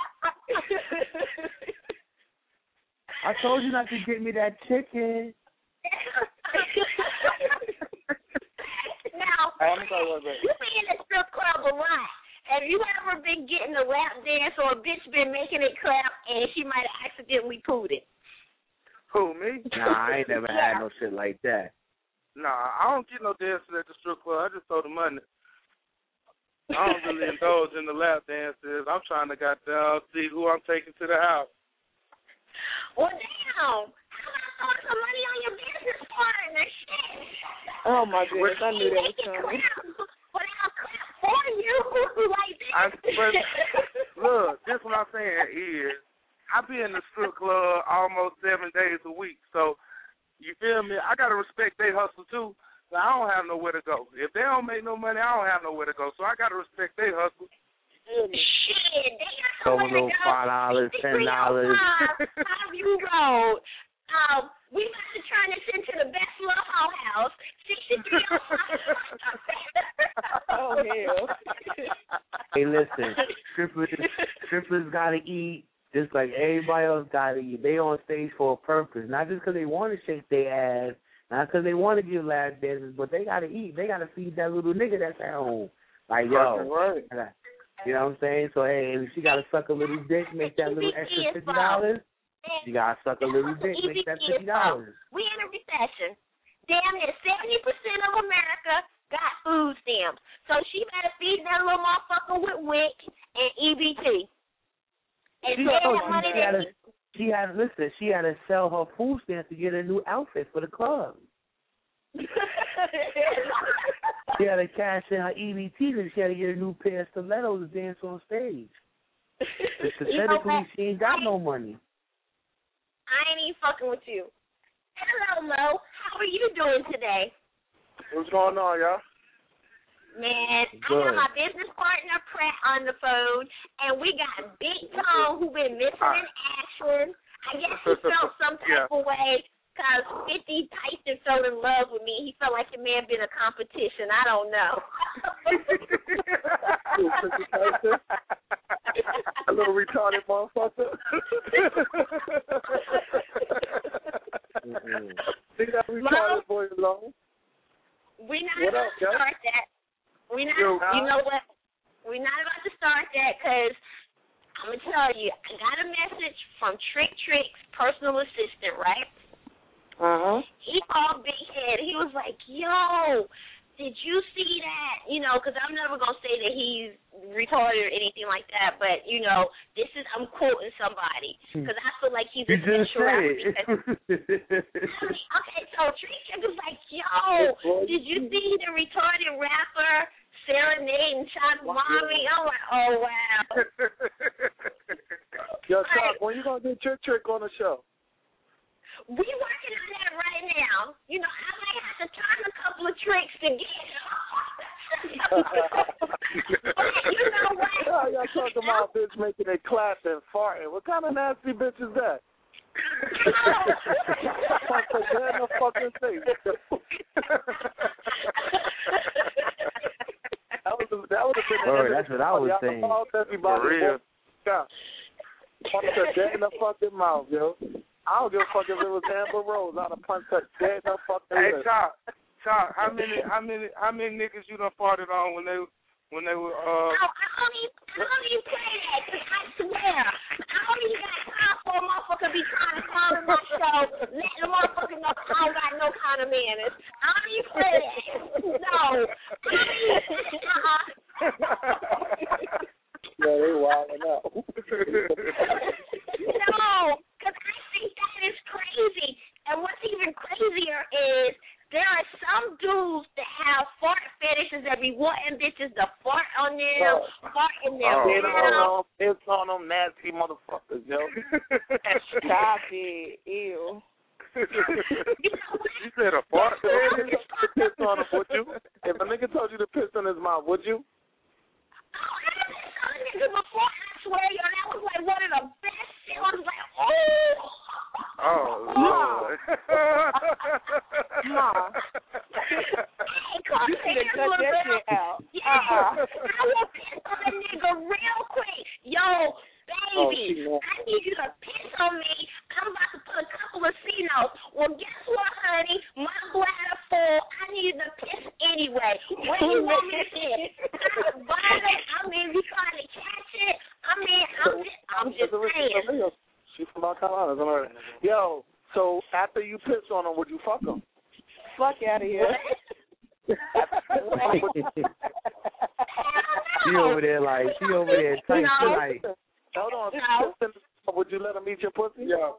N: I told you not to get me that chicken.
M: Now,
O: I'm sorry, what,
M: you be in the strip club a lot. Have you ever been getting a lap dance or a bitch been making it clap and she might have accidentally pooed it?
O: Who, me?
N: Nah, I ain't never
M: Yeah.
N: had no shit like that.
O: Nah, I don't get no dancing at the strip club. I just throw the money. I don't really, indulging the lap dances. I'm trying to goddamn see who I'm taking to the house.
M: Well, damn. How about some money on your business partner? Shit.
P: Oh, my goodness. I knew that was coming.
M: But I'll clap for you like this.
O: I, but, look, this what I'm saying is, I be in the strip club almost seven days a week. So, you feel me? I got to respect their hustle, too. So I don't have nowhere to go. If they don't make no money, I don't have nowhere to go. So I got to respect their hustle.
M: Shit, they got
N: Couple
M: somewhere to
N: little
M: go.
N: five dollars, ten dollars.
M: How you road? Um, we about to turn this into the best love house. Sixty-three oh five.
P: Oh hell.
N: Hey, listen, strippers, strippers gotta eat just like everybody else gotta eat. They on stage for a purpose, not just because they want to shake their ass, not because they want to give lap dances, but they gotta eat. They gotta feed that little nigga that's at home. Like yo,
O: right.
N: You know what I'm saying? So, hey, if she got to suck a little dick, make that little extra fifty dollars. She got to suck a little dick, make that fifty dollars.
M: We in a recession. Damn near seventy percent of America got food stamps. So she better feed that little motherfucker with W I C and E B T. And
N: She,
M: pay
N: oh,
M: that money
N: she, had to,
M: that
N: she had to, listen, she had to sell her food stamps to get a new outfit for the club. She had to cash in her E B T and she had to get a new pair of stilettos to dance on stage. Pathetically, she ain't got no money.
M: I ain't even fucking with you. Hello, Mo. How are you doing today?
O: What's going on, y'all?
M: Man,
N: Good.
M: I got my business partner Pratt on the phone, and we got Big Tom who been missing in action. I guess he felt some type
O: Yeah.
M: of way because fifty Tyson fell in love with me. He felt like it may have been a competition. I don't know.
O: A little retarded motherfucker.
N: Mm-hmm.
O: See that retarded boy alone?
M: We're not
O: What
M: about
O: up,
M: to
O: Jeff?
M: start that. We're not,
O: Yo,
M: you know what? We're not about to start that because I'm going to tell you, I got a message from Trick Trick's personal assistant, right?
O: Uh-huh.
M: He called Big Head. He was like, yo, did you see that? You know, because I'm never going to say that he's retarded or anything like that, but, you know, this is, I'm quoting somebody because I feel like he's
N: You
M: a
N: just
M: special
N: said
M: rapper.
N: it.
M: Because, okay, so Trick Trick was like, yo, did you see the retarded rapper serenading Chuck Mommy? I'm like, oh, wow.
O: Yo, Chuck, when you going to do Trick Trick on the show?
M: We working on that right now. You know, I might have to turn a couple of tricks to get but you know what?
O: Oh, y'all talking about bitch making it clap and farting. What kind of nasty bitch is that? Punch her dead in the fucking face. That was that would have been.
N: Word, that's what I was saying.
O: For real. Yeah. Punch her dead in the fucking mouth, yo. I don't give a fuck if it was Amber Rose. I'd have punched her dead in the fucking Hey, lip. Chop, Chop, how many, how many, how many niggas you done farted on when they, when they were, uh?
M: Oh, I don't even, I don't even play that, because I swear, I don't even got time for a motherfucker be trying to call in my show, letting the motherfucker know I don't got no kind of manners. I don't even play that. No. I mean, uh-uh.
O: Yeah, they wilding out.
M: No, because I think that is crazy. And what's even crazier is there are some dudes that have fart fetishes that be wanting bitches to fart on them,
O: Oh.
M: fart in their
O: It's
M: mouth.
O: on them, it's on them nasty motherfuckers, yo.
P: Stop it. Ew.
O: You said a fart fetish? You piss on him, would you? If a nigga told you to piss in his mouth, would you?
M: Nigga, before I swear, yo, that was like one of the best shit. I was like, oh.
O: Oh, Lord.
P: Ma.
M: Hey, come
P: You
M: here,
P: should have cut
M: little
P: that
M: girl.
P: shit out.
M: Yeah,
P: Uh-uh.
M: I will piss on a nigga real quick. Yo, baby,
O: Oh,
M: I need you to piss on me. I'm about to put a couple of C notes. Well, guess what, honey? My bladder full. I need to piss anyway. Where you want me to piss? I'm bottom. I mean, you trying to catch it? I mean, I'm just, I'm just saying.
O: She's from North Carolina. Isn't her? Yo, so after you piss on him, would you fuck him?
P: Fuck out of here.
N: You She over there like she over there tight
P: no.
N: tonight.
O: Hold on.
P: No.
O: Would you let him eat your pussy?
F: Yeah.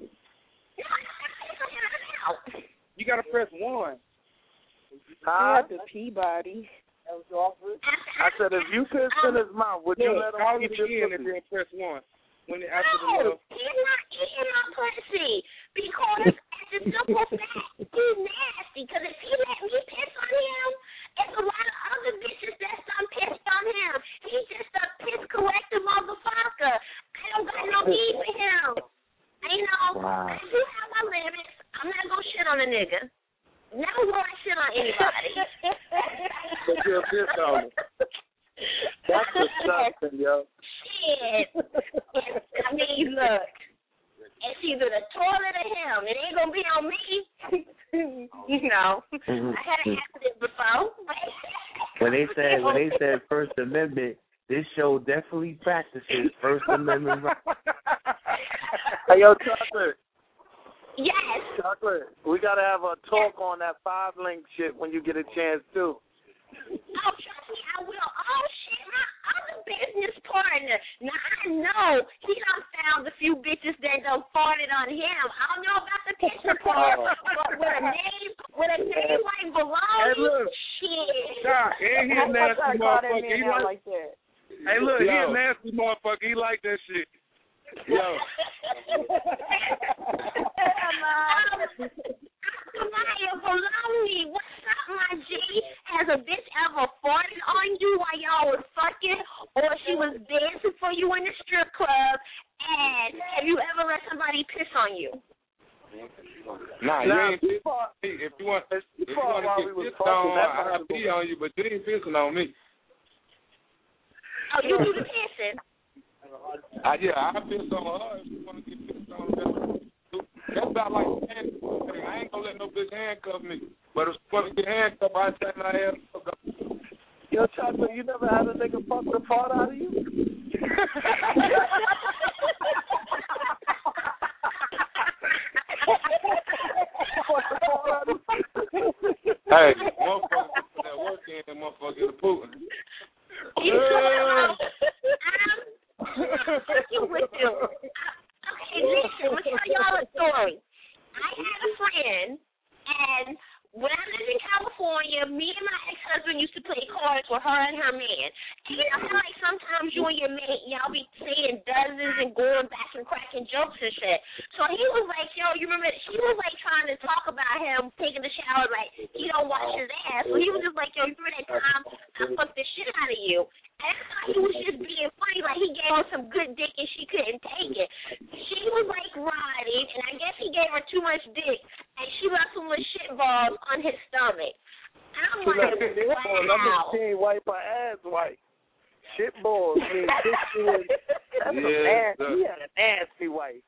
F: You gotta press one.
O: Huh?
P: The Peabody.
O: I said, if you piss in his mouth, would you
F: No,
O: let him
F: call
O: eat
F: it
O: your
F: again if
O: pussy?
F: you press one. When it, after the
M: No,
F: love.
M: he's not eating my pussy because it's a simple fact. He's nasty. Because if he let me piss on him, it's a lot of other bitches that done pissed on him. He's just a piss collector motherfucker. I don't got no need for him. You know,
N: Wow.
M: I do have my limits. I'm not gonna shit on a nigga. Never will I shit on anybody.
O: But you'll piss on him. That's disgusting, yo.
M: Shit. I mean, look. It's either the toilet or him. It ain't gonna be on me. You know. I had an accident before.
N: When they said when they said First Amendment, this show definitely practices First Amendment rights.
O: Hey, yo, Chocolate.
M: Yes.
O: Chocolate, we got to have a talk on that five link shit when you get a chance, too.
M: Oh, trust me, I will. Oh, shit, my other business partner. Now, I know he done found a few bitches that done farted on him. I don't know about the picture part, but with a name, with a name like Baloney,
F: Hey, look.
M: shit.
F: Doc, and he a nasty motherfucker. He like,
P: like that.
F: hey, look, he a
O: Yo.
F: nasty motherfucker. He like that shit. Yo.
M: Kamaya Baloney, what's up, my G? Has a bitch ever farted on you while y'all was fucking, or she was dancing for you in the strip club? And have you ever let somebody piss on you?
F: Nah, you
O: Nah,
F: ain't piss. If you want, if you
O: fought
F: want
O: while
F: to
O: we was
F: get pissed
O: fucking,
F: on,
O: that's
F: I'll pee on you, but you ain't pissing on me.
M: Oh, you do the pissing?
F: I, yeah, I piss on her if you want to get pissed on. That's, that's about like handcuffing. I ain't gonna let no bitch handcuff me. But if she want to get handcuffed, I take my ass up.
O: Yo, Chocolate, you never had a nigga fuck the fart out of you?
F: Hey, motherfucker that work in that motherfucker in the pool.
M: You know, I'm fucking with you. Okay, listen, let me tell y'all a story. I had a friend, and when I lived in California, me and my ex-husband used to play cards with her and her man. And you know how, like, sometimes you and your mate, y'all be saying dozens and going back and cracking jokes and shit. So he was like, yo, you remember, she was, like, trying to talk about him taking the shower, like, he don't wash his ass. So he was just like, yo, you remember that time I fucked the shit out of you? And I thought he was just being funny, like, he gave her some good dick and she couldn't take it. She was, like, riding, and I guess he gave her too much dick, and she left some little shit balls on his stomach. I'm
O: She
M: like,
O: left it on.
M: wow.
O: She ain't wipe her ass white. Shit balls. I mean, this shit, that's
F: Yeah,
O: a nasty,
F: sir.
O: he had a nasty wife.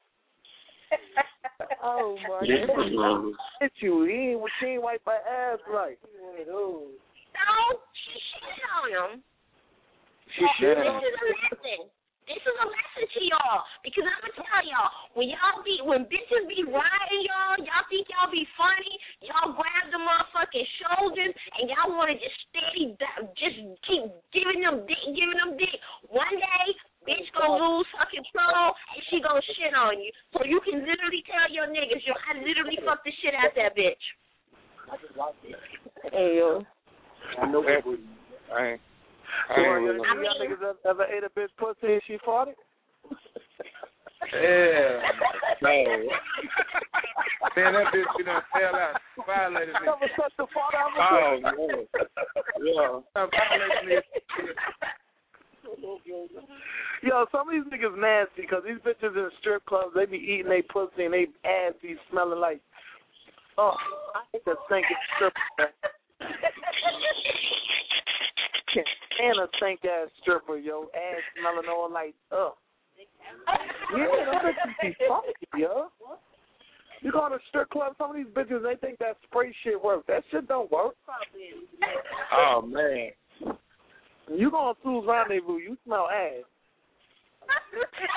P: Oh, my
O: Hit
P: God.
O: you. He ain't, she ain't wipe her ass right.
M: So, she shit on him.
O: She
M: This
O: shit
M: is
O: on him.
M: a lesson. This is a lesson to y'all. Because I'm going to tell y'all, when y'all be, when bitches be riding y'all, y'all think y'all be funny, y'all grab the motherfucking shoulders, and y'all want to just steady, just keep giving them dick, giving them dick. One day, bitch gonna lose her control, and she gonna shit on you. So you can literally tell your niggas, yo, I literally fucked the shit out that bitch.
P: Hey, yo.
F: I know that was. I ain't. I
O: Well,
F: ain't
O: y'all,
F: really.
M: I mean-
O: y'all niggas ever, ever ate a bitch pussy and she farted?
F: Yeah. No. Man, that bitch, you done fell out. Violated me.
O: Never touched the fart out of a
F: Oh,
O: bitch?
F: yeah. Yeah. Violated me.
O: Yo, some of these niggas nasty because these bitches in strip clubs, they be eating they pussy and they ass be smelling like, oh, I think a stinking stripper. And a stink ass stripper, yo, ass smelling all like, ugh. Yeah, them bitches be funky, yo. You go to a strip club, some of these bitches, they think that spray shit works. That shit don't work.
F: Oh, man.
O: You go on Sue's Rendezvous, you smell ass.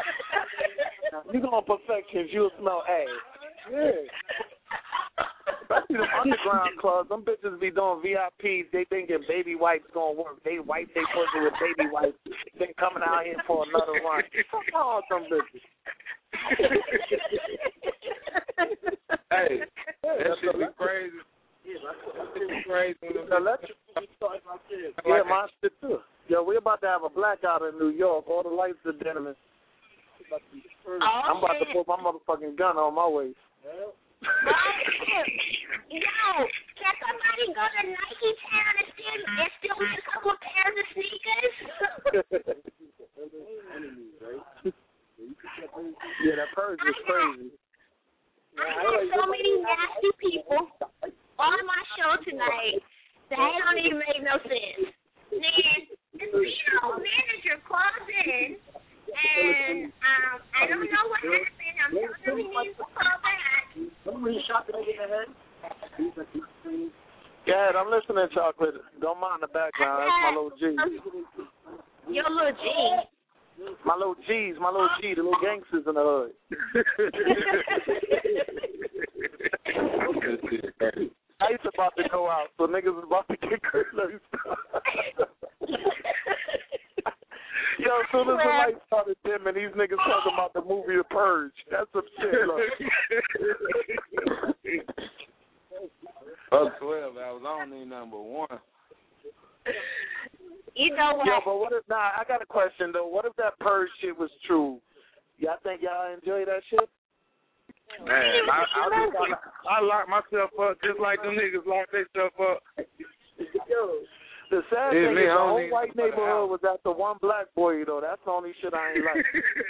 O: You go on Perfections, you'll smell ass. Yeah. Especially the underground clubs. Them bitches be doing V I Ps. They thinking baby wipes gonna work. They wipe they pussy with baby wipes. They coming out here for another run. Fuck all them bitches.
F: Hey, that shit be crazy. That shit be crazy.
O: Yeah, my shit too. Yo, we about to have a blackout in New York. All the lights are dimming.
M: Oh,
O: I'm about to put my motherfucking gun on my waist.
M: Yo, can somebody go to Nike Town and steal, and steal me a couple of pairs of sneakers?
O: Yeah, that purge is crazy.
M: I had so many nasty people on my show tonight that it don't even make no sense. Then this Vito manager calls in, and um, I don't know what happened. I'm telling him he needs to call back.
O: Yeah, I'm listening, Chocolate. Don't mind the background. That's my little G.
M: Your little G.
O: My little G's, my little G, the little gangsters in the hood. Lights about to go out, so niggas is about to get crazy. Yo, as soon as the lights started dimming, these niggas talking about the movie The Purge. That's some shit, look.
F: Fuck twelve hours. I don't need number one.
M: You know what?
O: Yo, but what if, nah, I got a question, though. What if that Purge shit was true? Y'all think y'all enjoy that shit? Man, I, I, just, I, I lock myself up just like them niggas lock themselves up. The sad
F: Yeah,
O: thing
F: me,
O: is
F: I
O: the
F: don't
O: whole
F: need
O: white
F: nobody
O: neighborhood was after one black boy, though. That's the only shit I ain't like.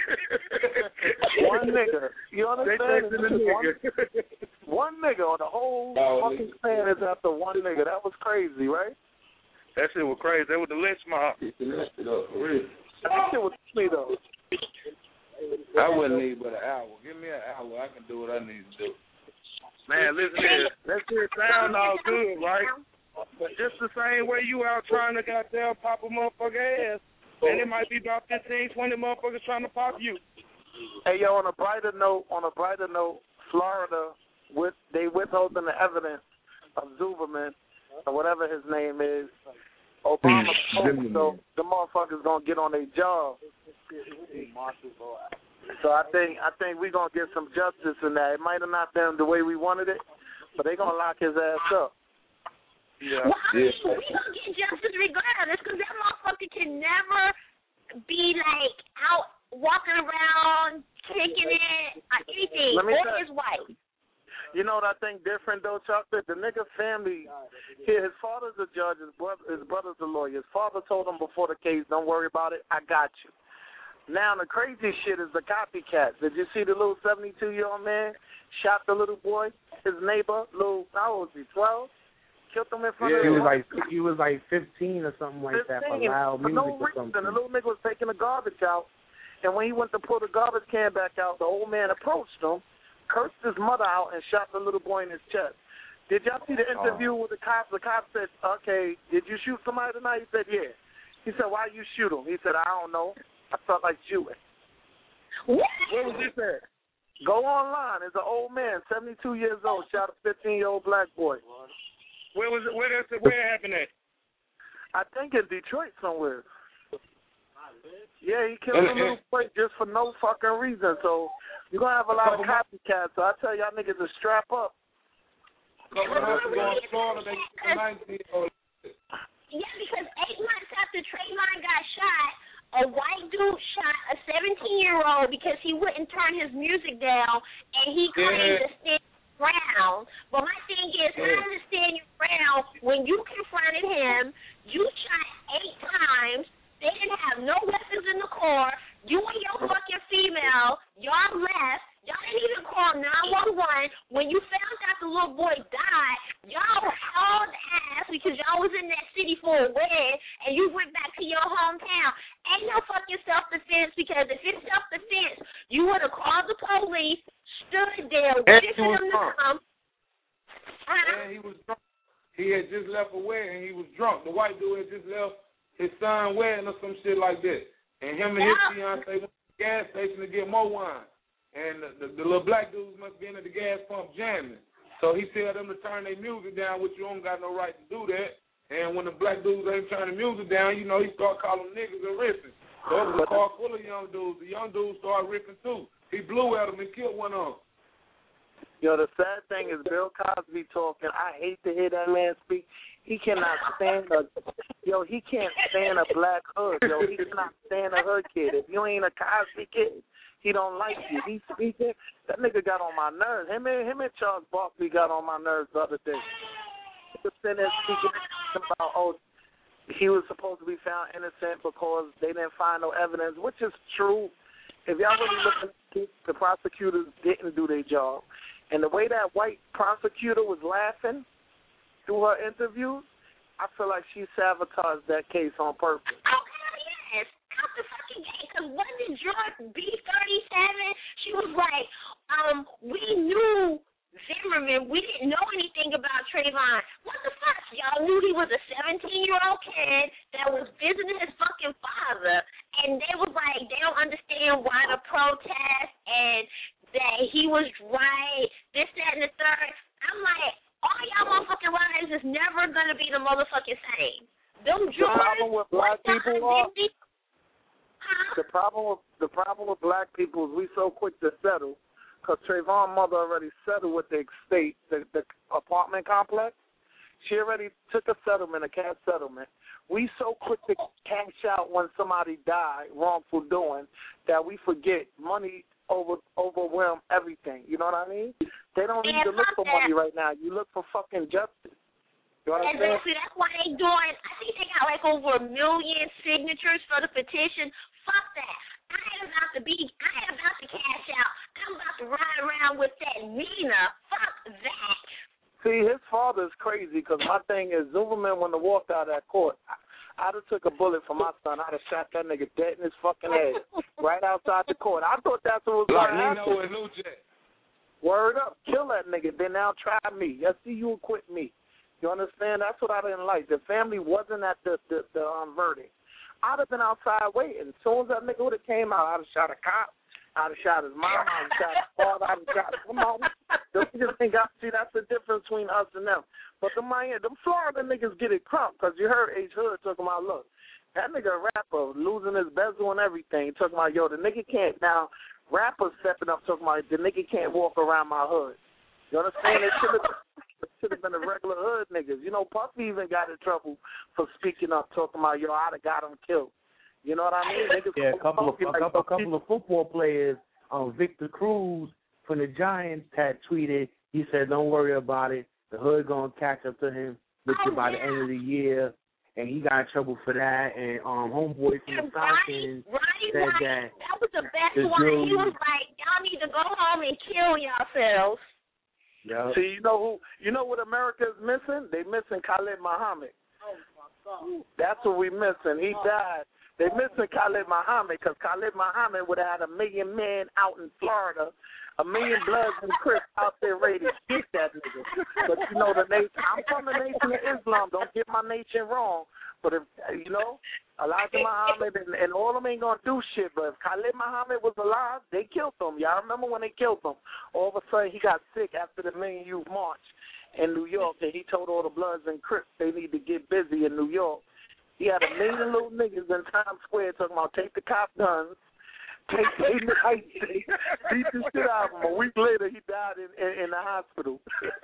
O: One nigga. You understand?
F: They the
O: One,
F: nigga.
O: one nigga on the whole
F: Oh,
O: fucking span is after one nigga. That was crazy, right?
C: That shit was crazy. That was the lynch mob.
O: That shit was me, though.
F: I wouldn't need but an hour. Give me an hour. I can do what I need to do.
C: Man, listen here. That shit sound all good, right? But just the same way you out trying to goddamn pop a motherfucker ass, and it might be about fifteen, twenty motherfuckers trying to pop you.
O: Hey, yo, on a brighter note, on a brighter note, Florida, with they withholding the evidence of Zuberman, or whatever his name is, Obama spoke, so the motherfuckers gonna get on their job. So I think I think we gonna get some justice in that. It might have not been the way we wanted it, but they gonna lock his ass up.
C: Yeah.
M: Well, I mean, we gonna get justice regardless, because that motherfucker can never be like out walking around kicking it or anything,
O: Let me
M: or
O: tell-
M: his wife.
O: You know what I think different though, Chocolate? The nigga family, here, his father's a judge, his brother, his brother's a lawyer. His father told him before the case, don't worry about it, I got you. Now the crazy shit is the copycats. Did you see the little seventy-two-year-old man shot the little boy, his neighbor, little, how old was he, twelve? Killed him in front
N: Yeah,
O: of
N: he
O: him.
N: was like he was like fifteen or something like that for loud
O: for
N: music
O: no
N: or
O: reason.
N: something.
O: The little nigga was taking the garbage out, and when he went to pull the garbage can back out, the old man approached him, cursed his mother out, and shot the little boy in his chest. Did y'all see the interview with the cops? The cop said, okay, did you shoot somebody tonight? He said, yeah. He said, why you shoot him? He said, I don't know. I felt like shooting.
C: Where was this at?
O: Go online. It's an old man, seventy-two years old, shot a fifteen-year-old black boy.
C: Where was it? Where that's it? Where it happened at?
O: I think in Detroit somewhere. Yeah, he killed a little boy just for no fucking reason. So you're going to have a lot of copycats. So I tell y'all niggas to strap up.
M: Yeah, because eight months after Trayvon got shot, a white dude shot a seventeen-year-old because he wouldn't turn his music down, and he claimed to stand ground. But my thing is, how does it stand your ground when you confronted him, you shot eight times, they didn't have no weapons in the car, you and your fucking female, y'all left, y'all didn't even call nine one one. When you found out the little boy died, y'all hauled ass because y'all was in that city for a wedding, and you went back to your hometown. Ain't no fucking self-defense, because if it's self-defense, you would have called the police, stood there, waited for them to come.
F: And he was drunk. He had just left a wedding, and he was drunk. The white dude had just left his son wedding or some shit like that. And him and his fiance went to the gas station to get more wine. And the, the, the little black dudes must be in at the gas pump jamming.
Q: So he tell them to turn their music down, which you don't got no right to do that. And when the black dudes ain't turning the music down, you know, he start calling niggas and riffing. So it was a car full of young dudes. The young dudes started riffing too. He blew at them and killed one of them.
R: Yo, the sad thing is Bill Cosby talking. I hate to hear that man speak. He cannot stand a yo. He can't stand a black hood. Yo, he cannot stand a hood kid. If you ain't a Cosby kid, he don't like you. He speaking. That nigga got on my nerves. Him and him and Charles Barkley got on my nerves the other day. He was sitting there speaking about oh, he was supposed to be found innocent because they didn't find no evidence, which is true. If y'all really look at it, the prosecutors didn't do their job, and the way that white prosecutor was laughing through her interviews, I feel like she sabotaged that case on purpose.
M: Oh, hell yes. Out the fucking gate. Because wasn't George B thirty-seven? She was like, um, we knew Zimmerman. We didn't know anything about Trayvon. What the fuck? Y'all knew he was a seventeen-year-old kid that was visiting his fucking father. And they was like, they don't understand why the protest and that he was right, this, that, and the third. I'm like, all y'all motherfucking lives is never going to be the motherfucking same. Them
R: The problem with black people are,
M: huh?
R: the problem with the problem with black people is we so quick to settle because Trayvon's mother already settled with the estate, the, the apartment complex. She already took a settlement, a cash settlement. We so quick to cash out when somebody died, wrongful doing, that we forget money over overwhelm everything. You know what I mean? They don't need
M: Yeah,
R: to look
M: fuck
R: for
M: that.
R: money right now. You look for fucking justice. You know what I'm saying?
M: Exactly. That's why they doing. I think they got like over a million signatures for the petition. Fuck that. I ain't about to be. I ain't about to cash out. I'm about to ride around with that Nina. Fuck that.
R: See, his father is crazy because my thing is Zimmerman, when they walked out of that court, I, I'd have took a bullet for my son. I'd have shot that nigga dead in his fucking head right outside the court. I thought that's what was going to happen.
Q: Nino and Luce.
R: Word up, kill that nigga. Then now try me. Let's see you acquit me. You understand? That's what I didn't like. The family wasn't at the the, the um, verdict. I'd have been outside waiting. As soon as that nigga would have came out, I'd have shot a cop. I'd have shot his mom. I'd have shot his father. I'd have shot his mom. Them niggas ain't got, see, that's the difference between us and them. But the Miami, them Florida niggas get it crump because you heard H. Hood talking about, look, that nigga a rapper losing his bezel and everything. Talking about, yo, the nigga can't now. Rappers stepping up talking about the nigga can't walk around my hood. You understand? It should have should have been the regular hood niggas. You know, Puffy even got in trouble for speaking up, talking about, yo, I'd have got him killed. You know what I mean? Niggas
N: Yeah, a couple of
R: Puffy
N: a
R: like
N: couple, a
R: Puffy.
N: couple of football players. Um, Victor Cruz from the Giants had tweeted. He said, "Don't worry about it. The hood gonna catch up to him with you by the end of the year." And he got in trouble for that. And um, homeboy from the Falcons
M: Ronnie,
N: said
M: Ronnie,
N: that
M: that was the best
N: the
M: one. He
N: jury-
M: was like, y'all need to go home and kill yourselves.
N: Yep.
R: See, you know who? You know what America's missing? They missing Khalid Muhammad.
M: Oh my God.
R: That's what we missing. He died. They missing Khalid Muhammad because Khalid Muhammad would have had a million men out in Florida, a million Bloods and Crips out there ready to get that nigga. But you know the nation. I'm from the nation of Islam. Don't get my nation wrong. But if you know, Elijah Muhammad and, and all of them ain't gonna do shit. But if Khalid Muhammad was alive, they killed him. Y'all remember when they killed him? All of a sudden he got sick after the Million Youth March in New York, and he told all the Bloods and Crips they need to get busy in New York. He had a million little niggas in Times Square talking about take the cop guns, take take the ice, beat the shit out of him. A week later, he died in in, in the hospital.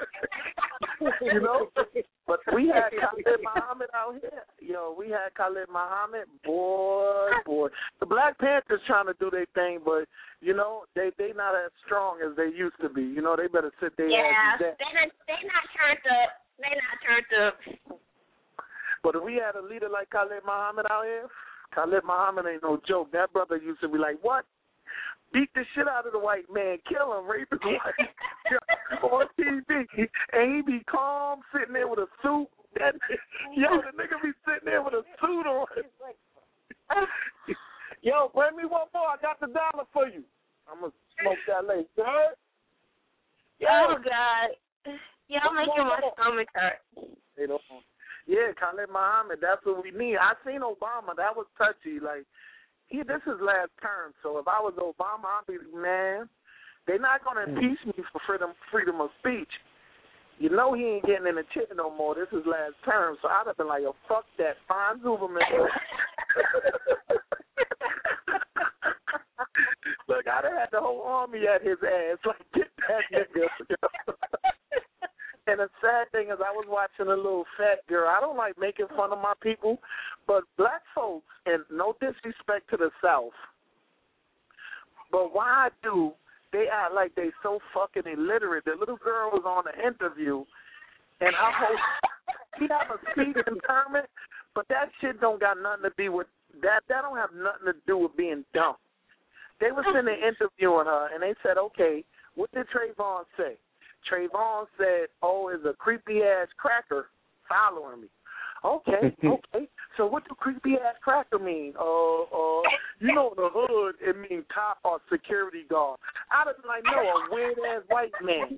R: You know, but we had Khalid Muhammad out here. Yo, we had Khalid Muhammad. Boy, boy, the Black Panthers trying to do their thing, but you know they they not as strong as they used to be. You know, they better sit their
M: Yeah,
R: asses down.
M: they not they not turned up. They not turned up.
R: But if we had a leader like Khalid Muhammad out here, Khalid Muhammad ain't no joke. That brother used to be like, what? Beat the shit out of the white man, kill him, rape his wife on T V. And he be calm, sitting there with a suit. That, yo, the nigga be sitting there with a suit on. Yo, bring me one more. I got the dollar for you. I'm going to smoke that later. Right?
M: Oh, God. Y'all making my stomach hurt.
R: They don't. Yeah, Khalid Muhammad, that's what we need. I seen Obama. That was touchy. Like, he, this is last term, so if I was Obama, I'd be, man, they're not going to impeach me for freedom freedom of speech. You know he ain't getting in the chair no more. This is last term, so I'd have been like, yo, fuck that. Find Zuberman. Look, I'd have had the whole army at his ass. Like, get that nigga. And the sad thing is I was watching a little fat girl. I don't like making fun of my people, but black folks, and no disrespect to the South, but why do they act like they so fucking illiterate? The little girl was on an interview, and her host, she have a speech impairment, but that shit don't got nothing to do with that. That don't have nothing to do with being dumb. They was in there interviewing her, and they said, okay, what did Trayvon say? Trayvon said, oh, is a creepy-ass cracker following me. Okay, okay. So what do creepy-ass cracker mean? Uh, uh, you know, in the hood, it means cop or security guard. I'd have been like, no, a weird-ass white man.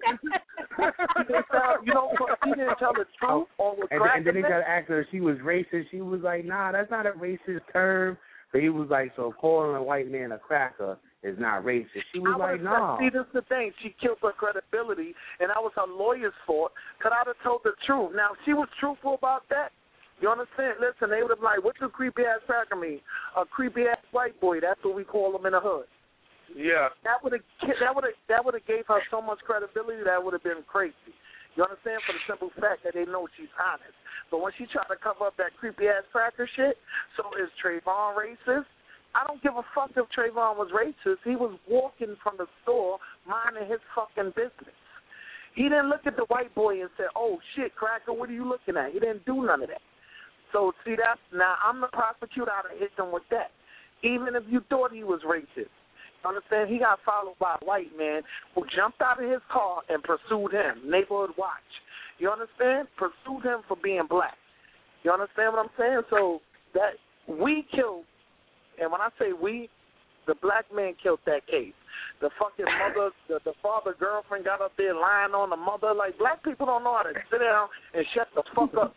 R: He didn't tell, you know, he didn't tell the truth or was
N: and, and then they tried to ask her if she was racist. She was like, nah, that's not a racist term. But he was like, so calling a white man a cracker is not racist. She was
R: I
N: like, no.
R: See, this is the thing. She killed her credibility, and that was her lawyer's fault, because I'd have told the truth. Now, she was truthful about that. You understand? Listen, they would have been like, what's a creepy-ass cracker mean? A creepy-ass white boy. That's what we call them in the hood.
O: Yeah.
R: That would have that would have that would have gave her so much credibility that would have been crazy. You understand? For the simple fact that they know she's honest. But when she tried to cover up that creepy-ass cracker shit, so is Trayvon racist? I don't give a fuck if Trayvon was racist. He was walking from the store minding his fucking business. He didn't look at the white boy and say, oh, shit, cracker, what are you looking at? He didn't do none of that. So, see, that now I'm the prosecutor. I'd have hit them with that. Even if you thought he was racist. You understand? He got followed by a white man who jumped out of his car and pursued him. Neighborhood watch. You understand? Pursued him for being black. You understand what I'm saying? So that we killed, and when I say we, the black man killed that case. The fucking mother, the, the father girlfriend got up there lying on the mother. Like, black people don't know how to sit down and shut the fuck up.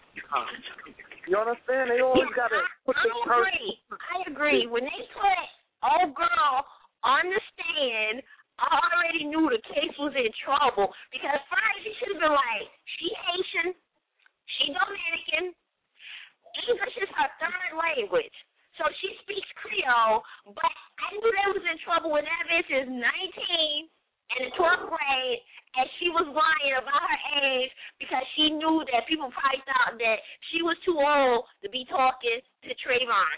R: You understand? They always got to put
M: I,
R: the
M: I agree. I agree. When they put old girl on the stand, I already knew the case was in trouble, because first she should have been like, she Haitian, she Dominican, English is her third language, so she speaks Creole, but I knew they was in trouble when that bitch is nineteen and in twelfth grade, and she was lying about her age because she knew that people probably thought that she was too old to be talking to Trayvon.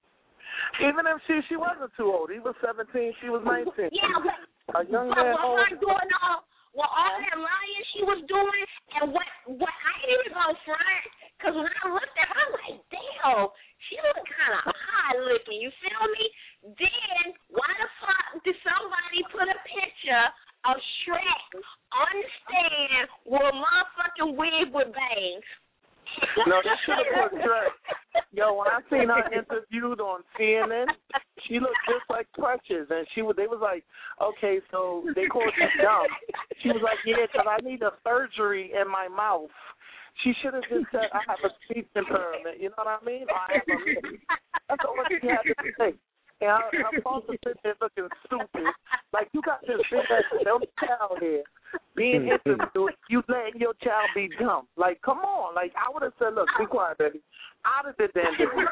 R: Even if she she wasn't too old. He was seventeen, she was nineteen.
M: Yeah, but
R: a young
M: but
R: man
M: what her doing all, well, all that lying she was doing, and what what I didn't even go front, because when I looked at her, I'm like, damn, she looked kind of high looking. You feel me? Then why the fuck did somebody put a picture of Shrek on the stand with a motherfucking wig with bangs?
R: No, they should have put Shrek. Yo, when I seen her interviewed on C N N, she looked just like Precious, and she was. They was like, okay, so they called you dumb. She was like, yeah, because I need a surgery in my mouth. She should have just said, I have a speech impairment. You know what I mean? Or I have a lip. That's all she had to say. And her, her father sitting there looking stupid. Like, you got this big ass little child here being interviewed. You letting your child be dumb. Like, come on. Like, I would have said, look, be quiet, baby. Out of the damn interview.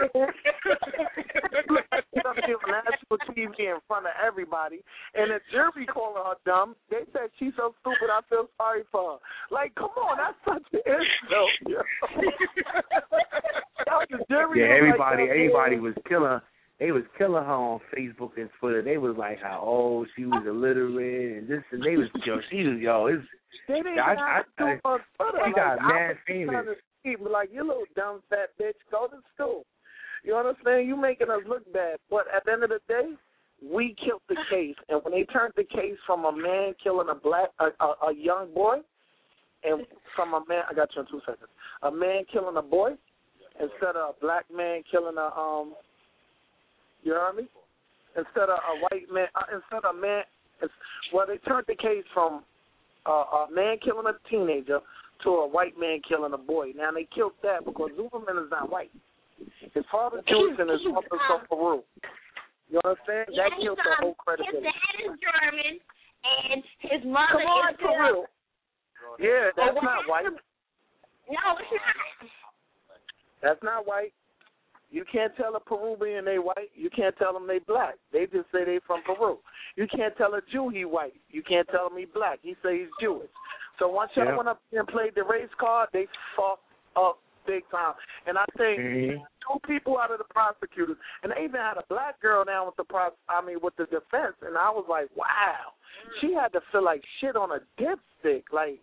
R: On national T V in front of everybody, and the jury calling her dumb. They said she's so stupid, I feel sorry for her. Like, come on, that's such an insult.
N: Yeah, everybody, everybody was killing. They was killing her on Facebook and Twitter. They was like, how old she was illiterate and this, and they was yo, she was yo. It's
R: they didn't
N: I,
R: I, I, I,
N: she
R: like,
N: got
R: I
N: mad famous.
R: Like, you little dumb fat bitch, go to school. You understand? You making us look bad. But at the end of the day, we killed the case. And when they turned the case from a man killing a black, a, a, a young boy, and from a man, I got you in two seconds, a man killing a boy, instead of a black man killing a, um, you heard me? Instead of a white man, uh, instead of a man, well, they turned the case from uh, a man killing a teenager to a white man killing a boy. Now, they killed that because Zuberman is not white. His father Jewish and his mother from Peru. You understand?
M: Yeah,
R: that killed the whole credibility.
M: His dad is German and his mother
R: Come on,
M: is Peru.
R: Yeah, that's
M: Well,
R: not white.
M: No, it's not.
R: That's not white. You can't tell a Peruvian they white. You can't tell them they black. They just say they from Peru. You can't tell a Jew he white. You can't tell him he black. He say he's Jewish. So once y'all
N: Yeah.
R: went up there and played the race card, they fucked up big time. And I think
N: Mhm.
R: two people out of the prosecutors, and they even had a black girl down with the pros. I mean, with the defense, and I was like, wow, she had to feel like shit on a dipstick, like.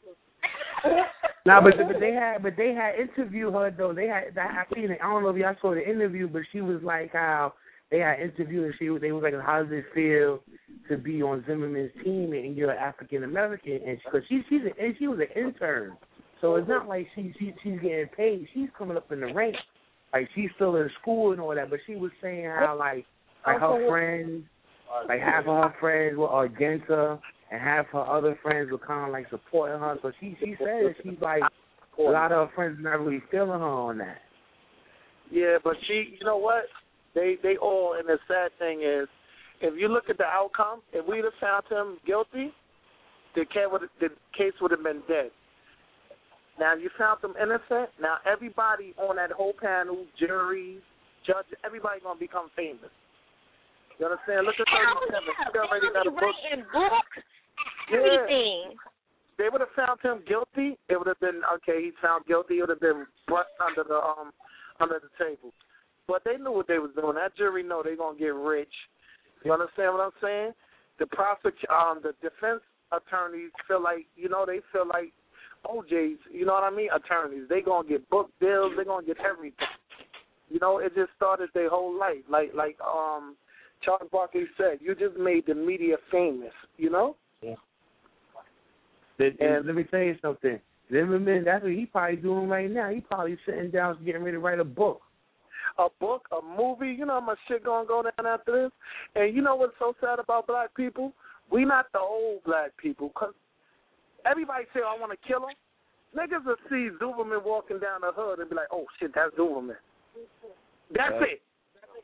N: Nah, but but they had but they had interviewed her though. They had I seen it. I don't know if y'all saw the interview, but she was like how they had interviewed and she was they was like, how does it feel to be on Zimmerman's team and you're African American? And because she she's an, and she was an intern, so it's not like she, she she's getting paid. She's coming up in the ranks, like she's still in school and all that. But she was saying how like like her friends, like half of her friends were against her. And half her other friends were kind of like supporting her. So she she said she's like a lot of her friends not really feeling her on that.
R: Yeah, but she, you know what? They they all, and the sad thing is, if you look at the outcome, if we'd have found him guilty, the case would the case would have been dead. Now, if you found him innocent, now everybody on that whole panel, juries, judges, everybody gonna become famous. You understand? Look at thirty-seven. She already got a book.
M: Writing books.
R: Yeah.
M: Everything.
R: They would have found him guilty. It would have been okay. He's found guilty. It would have been brushed under the um under the table. But they knew what they was doing. That jury know they're gonna get rich. You understand what I'm saying? The prosec um the defense attorneys feel like you know they feel like O J's. You know what I mean? Attorneys. They gonna get book deals. They gonna get everything. You know, it just started their whole life. Like like um Charles Barkley said, you just made the media famous. You know?
N: Yeah. And, and let me tell you something. Zimmerman, that's what he probably doing right now. He probably sitting down getting ready to write a book.
R: A book, a movie, you know how much shit gonna go down after this? And you know what's so sad about black people? We not the old black people, because everybody say, I want to kill him. Niggas will see Zuberman walking down the hood and be like, oh, shit, that's Zuberman. That's
N: yeah.
R: it.